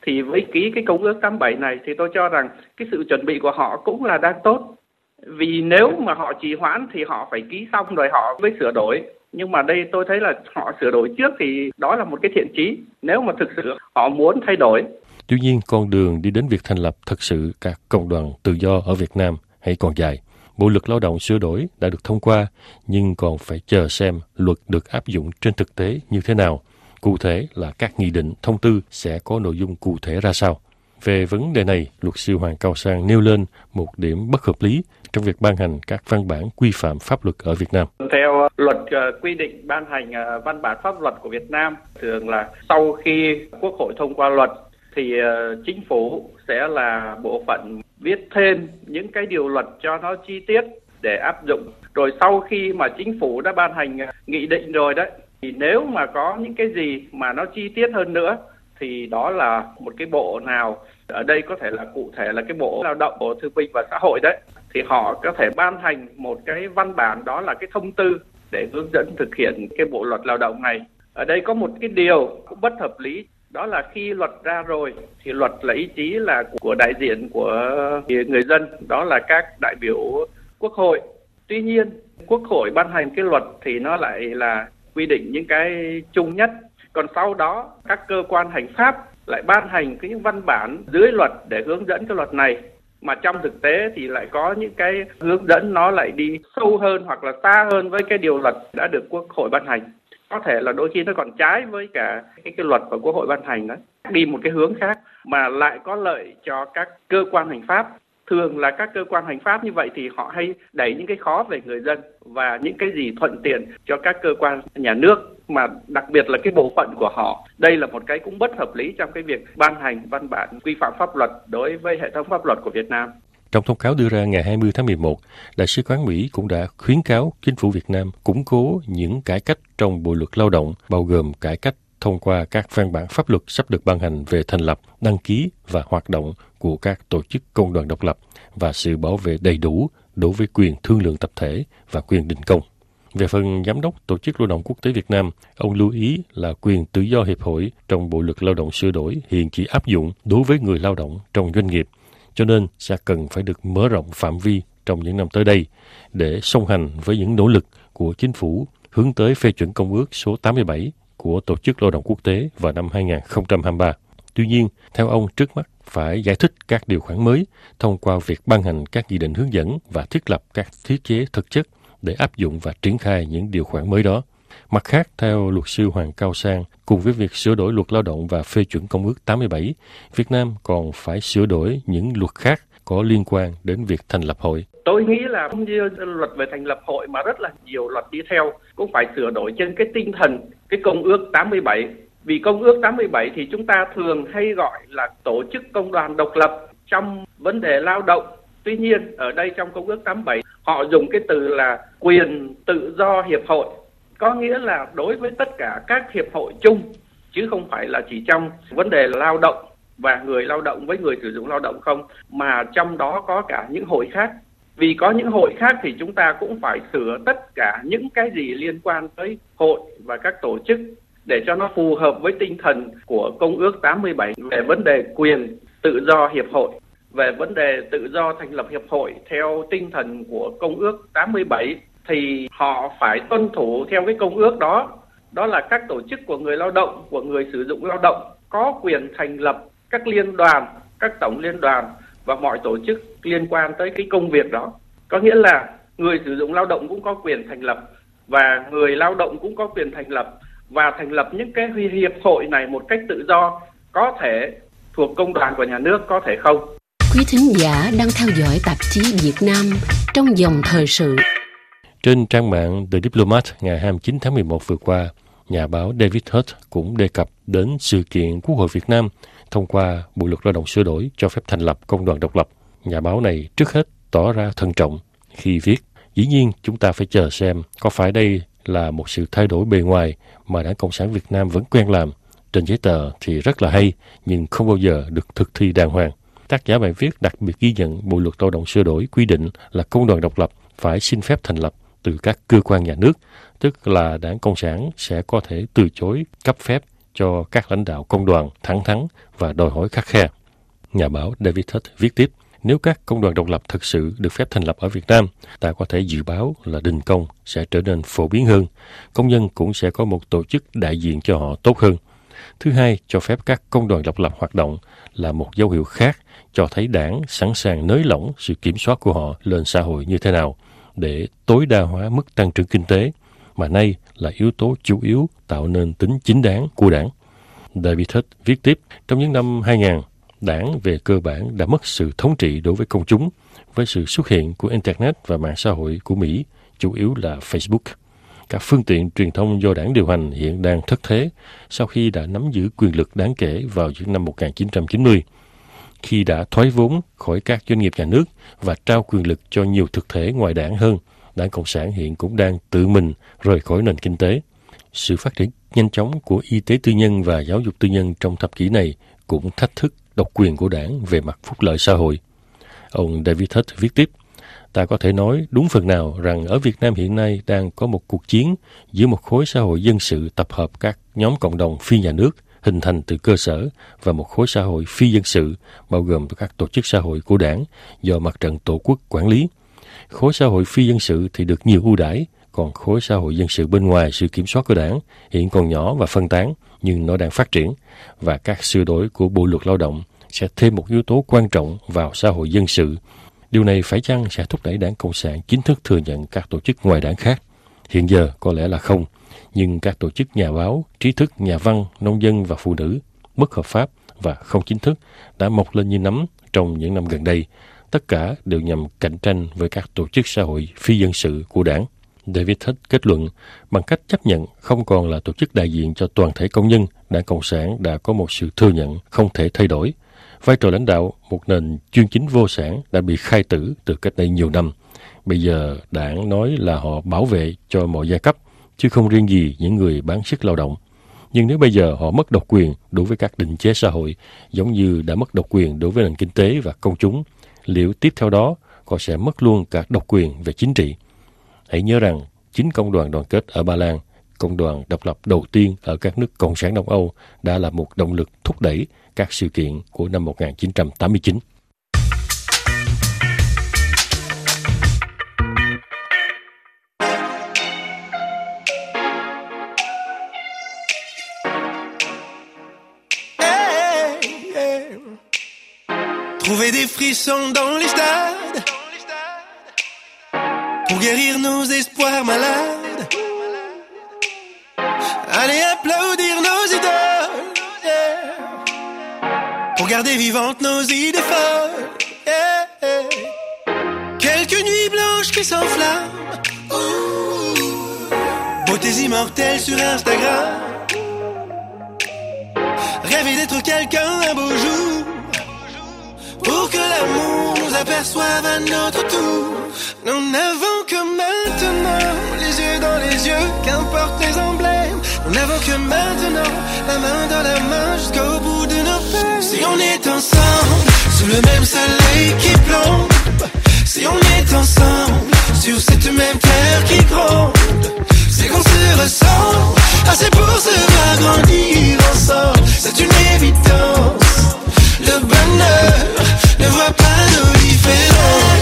thì với ký cái công ước tám bảy này thì tôi cho rằng cái sự chuẩn bị của họ cũng là đang tốt. Vì nếu mà họ trì hoãn thì họ phải ký xong rồi họ mới sửa đổi. Nhưng mà đây tôi thấy là họ sửa đổi trước thì đó là một cái thiện chí nếu mà thực sự họ muốn thay đổi. Tuy nhiên, con đường đi đến việc thành lập thật sự các công đoàn tự do ở Việt Nam hãy còn dài. Bộ luật lao động sửa đổi đã được thông qua, nhưng còn phải chờ xem luật được áp dụng trên thực tế như thế nào. Cụ thể là các nghị định, thông tư sẽ có nội dung cụ thể ra sao. Về vấn đề này, luật sư Hoàng Cao Sang nêu lên một điểm bất hợp lý trong việc ban hành các văn bản quy phạm pháp luật ở Việt Nam. Theo luật uh, quy định ban hành uh, văn bản pháp luật của Việt Nam, thường là sau khi Quốc hội thông qua luật thì uh, chính phủ sẽ là bộ phận viết thêm những cái điều luật cho nó chi tiết để áp dụng. Rồi sau khi mà chính phủ đã ban hành uh, nghị định rồi đấy, thì nếu mà có những cái gì mà nó chi tiết hơn nữa thì đó là một cái bộ nào, ở đây có thể là cụ thể là cái Bộ Lao động, Bộ Thương binh và Xã hội đấy, thì họ có thể ban hành một cái văn bản, đó là cái thông tư để hướng dẫn thực hiện cái bộ luật lao động này. Ở đây có một cái điều cũng bất hợp lý, đó là khi luật ra rồi thì luật là ý chí là của đại diện của người dân, đó là các đại biểu Quốc hội. Tuy nhiên, Quốc hội ban hành cái luật thì nó lại là quy định những cái chung nhất. Còn sau đó, các cơ quan hành pháp lại ban hành cái những văn bản dưới luật để hướng dẫn cái luật này. Mà trong thực tế thì lại có những cái hướng dẫn nó lại đi sâu hơn hoặc là xa hơn với cái điều luật đã được Quốc hội ban hành. Có thể là đôi khi nó còn trái với cả cái, cái luật của Quốc hội ban hành đó. Đi một cái hướng khác mà lại có lợi cho các cơ quan hành pháp. Thường là các cơ quan hành pháp như vậy thì họ hay đẩy những cái khó về người dân và những cái gì thuận tiện cho các cơ quan nhà nước, mà đặc biệt là cái bộ phận của họ. Đây là một cái cũng bất hợp lý trong cái việc ban hành văn bản quy phạm pháp luật đối với hệ thống pháp luật của Việt Nam. Trong thông cáo đưa ra ngày hai mươi tháng mười một, Đại sứ quán Mỹ cũng đã khuyến cáo chính phủ Việt Nam củng cố những cải cách trong Bộ luật lao động, bao gồm cải cách thông qua các văn bản pháp luật sắp được ban hành về thành lập, đăng ký và hoạt động của các tổ chức công đoàn độc lập và sự bảo vệ đầy đủ đối với quyền thương lượng tập thể và quyền đình công. Về phần Giám đốc Tổ chức Lao động Quốc tế Việt Nam, ông lưu ý là quyền tự do hiệp hội trong Bộ luật lao động sửa đổi hiện chỉ áp dụng đối với người lao động trong doanh nghiệp, cho nên sẽ cần phải được mở rộng phạm vi trong những năm tới đây để song hành với những nỗ lực của chính phủ hướng tới phê chuẩn Công ước số tám mươi bảy của Tổ chức Lao động Quốc tế vào năm hai không hai ba. Tuy nhiên, theo ông, trước mắt phải giải thích các điều khoản mới thông qua việc ban hành các nghị định hướng dẫn và thiết lập các thiết chế thực chất để áp dụng và triển khai những điều khoản mới đó. Mặt khác, theo luật sư Hoàng Cao Sang, cùng với việc sửa đổi luật lao động và phê chuẩn Công ước tám mươi bảy, Việt Nam còn phải sửa đổi những luật khác có liên quan đến việc thành lập hội. Tôi nghĩ là không như luật về thành lập hội mà rất là nhiều luật đi theo cũng phải sửa đổi trên cái tinh thần cái Công ước tám mươi bảy. Vì Công ước tám mươi bảy thì chúng ta thường hay gọi là tổ chức công đoàn độc lập trong vấn đề lao động. Tuy nhiên, ở đây trong Công ước tám mươi bảy, họ dùng cái từ là quyền tự do hiệp hội. Có nghĩa là đối với tất cả các hiệp hội chung, chứ không phải là chỉ trong vấn đề lao động và người lao động với người sử dụng lao động không, mà trong đó có cả những hội khác. Vì có những hội khác thì chúng ta cũng phải sửa tất cả những cái gì liên quan tới hội và các tổ chức để cho nó phù hợp với tinh thần của Công ước tám mươi bảy về vấn đề quyền tự do hiệp hội. Về vấn đề tự do thành lập hiệp hội theo tinh thần của Công ước tám mươi bảy thì họ phải tuân thủ theo cái công ước đó. Đó là các tổ chức của người lao động, của người sử dụng lao động có quyền thành lập các liên đoàn, các tổng liên đoàn và mọi tổ chức liên quan tới cái công việc đó. Có nghĩa là người sử dụng lao động cũng có quyền thành lập và người lao động cũng có quyền thành lập, và thành lập những cái hiệp hội này một cách tự do, có thể thuộc công đoàn của nhà nước, có thể không. Quý thính giả đang theo dõi tạp chí Việt Nam trong dòng thời sự. Trên trang mạng The Diplomat ngày hai mươi chín tháng mười một vừa qua, nhà báo David Hurt cũng đề cập đến sự kiện Quốc hội Việt Nam thông qua Bộ luật lao động sửa đổi cho phép thành lập công đoàn độc lập. Nhà báo này trước hết tỏ ra thận trọng khi viết: dĩ nhiên chúng ta phải chờ xem có phải đây là một sự thay đổi bề ngoài mà Đảng Cộng sản Việt Nam vẫn quen làm. Trên giấy tờ thì rất là hay, nhưng không bao giờ được thực thi đàng hoàng. Tác giả bài viết đặc biệt ghi nhận Bộ luật lao động sửa đổi quy định là công đoàn độc lập phải xin phép thành lập từ các cơ quan nhà nước, tức là Đảng Cộng sản sẽ có thể từ chối cấp phép cho các lãnh đạo công đoàn thẳng thắn và đòi hỏi khắt khe. Nhà báo David Hutt viết tiếp, nếu các công đoàn độc lập thực sự được phép thành lập ở Việt Nam, ta có thể dự báo là đình công sẽ trở nên phổ biến hơn. Công nhân cũng sẽ có một tổ chức đại diện cho họ tốt hơn. Thứ hai, cho phép các công đoàn độc lập hoạt động là một dấu hiệu khác cho thấy đảng sẵn sàng nới lỏng sự kiểm soát của họ lên xã hội như thế nào để tối đa hóa mức tăng trưởng kinh tế, mà nay là yếu tố chủ yếu tạo nên tính chính đáng của đảng. David Hutt viết tiếp, trong những năm hai nghìn, đảng về cơ bản đã mất sự thống trị đối với công chúng với sự xuất hiện của Internet và mạng xã hội của Mỹ, chủ yếu là Facebook. Các phương tiện truyền thông do đảng điều hành hiện đang thất thế sau khi đã nắm giữ quyền lực đáng kể vào những năm một nghìn chín trăm chín mươi, khi đã thoái vốn khỏi các doanh nghiệp nhà nước và trao quyền lực cho nhiều thực thể ngoài đảng hơn. Đảng Cộng sản hiện cũng đang tự mình rời khỏi nền kinh tế. Sự phát triển nhanh chóng của y tế tư nhân và giáo dục tư nhân trong thập kỷ này cũng thách thức độc quyền của đảng về mặt phúc lợi xã hội. Ông David Hutt viết tiếp, ta có thể nói đúng phần nào rằng ở Việt Nam hiện nay đang có một cuộc chiến giữa một khối xã hội dân sự tập hợp các nhóm cộng đồng phi nhà nước hình thành từ cơ sở và một khối xã hội phi dân sự bao gồm các tổ chức xã hội của đảng do Mặt trận Tổ quốc quản lý. Khối xã hội phi dân sự thì được nhiều ưu đãi, còn khối xã hội dân sự bên ngoài sự kiểm soát của đảng hiện còn nhỏ và phân tán, nhưng nó đang phát triển, và các sửa đổi của Bộ luật Lao động sẽ thêm một yếu tố quan trọng vào xã hội dân sự. Điều này phải chăng sẽ thúc đẩy Đảng Cộng sản chính thức thừa nhận các tổ chức ngoài đảng khác? Hiện giờ có lẽ là không, nhưng các tổ chức nhà báo, trí thức, nhà văn, nông dân và phụ nữ, bất hợp pháp và không chính thức đã mọc lên như nấm trong những năm gần đây. Tất cả đều nhằm cạnh tranh với các tổ chức xã hội phi dân sự của đảng. David Hutt kết luận, bằng cách chấp nhận không còn là tổ chức đại diện cho toàn thể công nhân, Đảng Cộng sản đã có một sự thừa nhận không thể thay đổi. Vai trò lãnh đạo một nền chuyên chính vô sản đã bị khai tử từ cách đây nhiều năm. Bây giờ đảng nói là họ bảo vệ cho mọi giai cấp, chứ không riêng gì những người bán sức lao động. Nhưng nếu bây giờ họ mất độc quyền đối với các định chế xã hội, giống như đã mất độc quyền đối với nền kinh tế và công chúng, liệu tiếp theo đó họ sẽ mất luôn cả độc quyền về chính trị? Hãy nhớ rằng, chính công đoàn đoàn kết ở Ba Lan, công đoàn độc lập đầu tiên ở các nước Cộng sản Đông Âu, đã là một động lực thúc đẩy các sự kiện của năm một nghìn chín trăm tám mươi chín. Trouver des frissons dans les stades pour guérir nos espoirs malades. Allez applaudir nos idoles, yeah. Pour garder vivantes nos idées folles, yeah, yeah. Quelques nuits blanches qui s'enflamment, beautés immortelles sur Instagram. Rêver d'être quelqu'un un beau jour, pour que l'amour nous aperçoive à notre tour. Nous n'avons que maintenant les yeux dans les yeux, qu'importe les emblèmes. Nous n'avons que maintenant la main dans la main jusqu'au bout de nos peines. Si on est ensemble sous le même soleil qui plombe, si on est ensemble sur cette même terre qui gronde, c'est qu'on se ressemble, assez pour se agrandir ensemble. C'est une évidence. Le bonheur ne voit pas nos différences.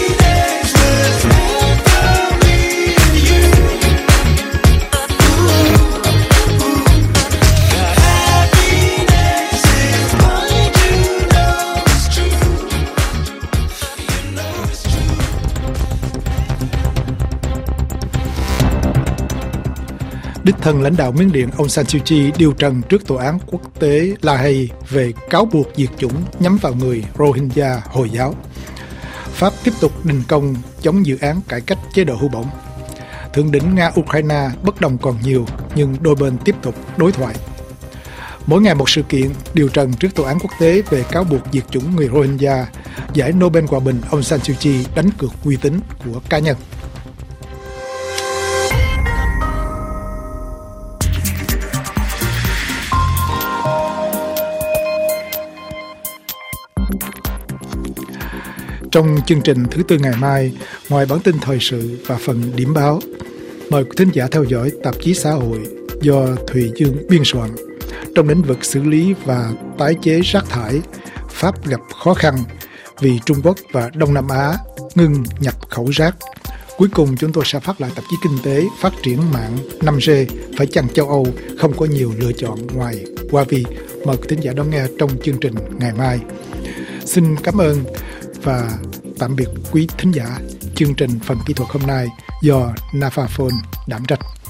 Đích thân lãnh đạo Miến Điện Aung San Suu Kyi điều trần trước tòa án quốc tế La Hay về cáo buộc diệt chủng nhắm vào người Rohingya Hồi giáo. Pháp tiếp tục đình công chống dự án cải cách chế độ hưu bổng. Thượng đỉnh Nga-Ukraine bất đồng còn nhiều, nhưng đôi bên tiếp tục đối thoại. Mỗi ngày một sự kiện điều trần trước tòa án quốc tế về cáo buộc diệt chủng người Rohingya, giải Nobel Hòa bình Aung San Suu Kyi đánh cược uy tín của cá nhân. Trong chương trình thứ tư ngày mai, ngoài bản tin thời sự và phần điểm báo, mời quý thính giả theo dõi tạp chí xã hội do Thùy Dương biên soạn. trong lĩnh vực xử lý và tái chế rác thải, Pháp gặp khó khăn vì Trung Quốc và Đông Nam Á ngừng nhập khẩu rác. Cuối cùng chúng tôi sẽ phát lại tạp chí Kinh tế phát triển mạng năm G, phải chăng châu Âu không có nhiều lựa chọn ngoài Huawei. Mời quý thính giả đón nghe trong chương trình ngày mai. Xin cảm ơn và tạm biệt quý thính giả. Chương trình phần kỹ thuật hôm nay do Nafaphone đảm trách.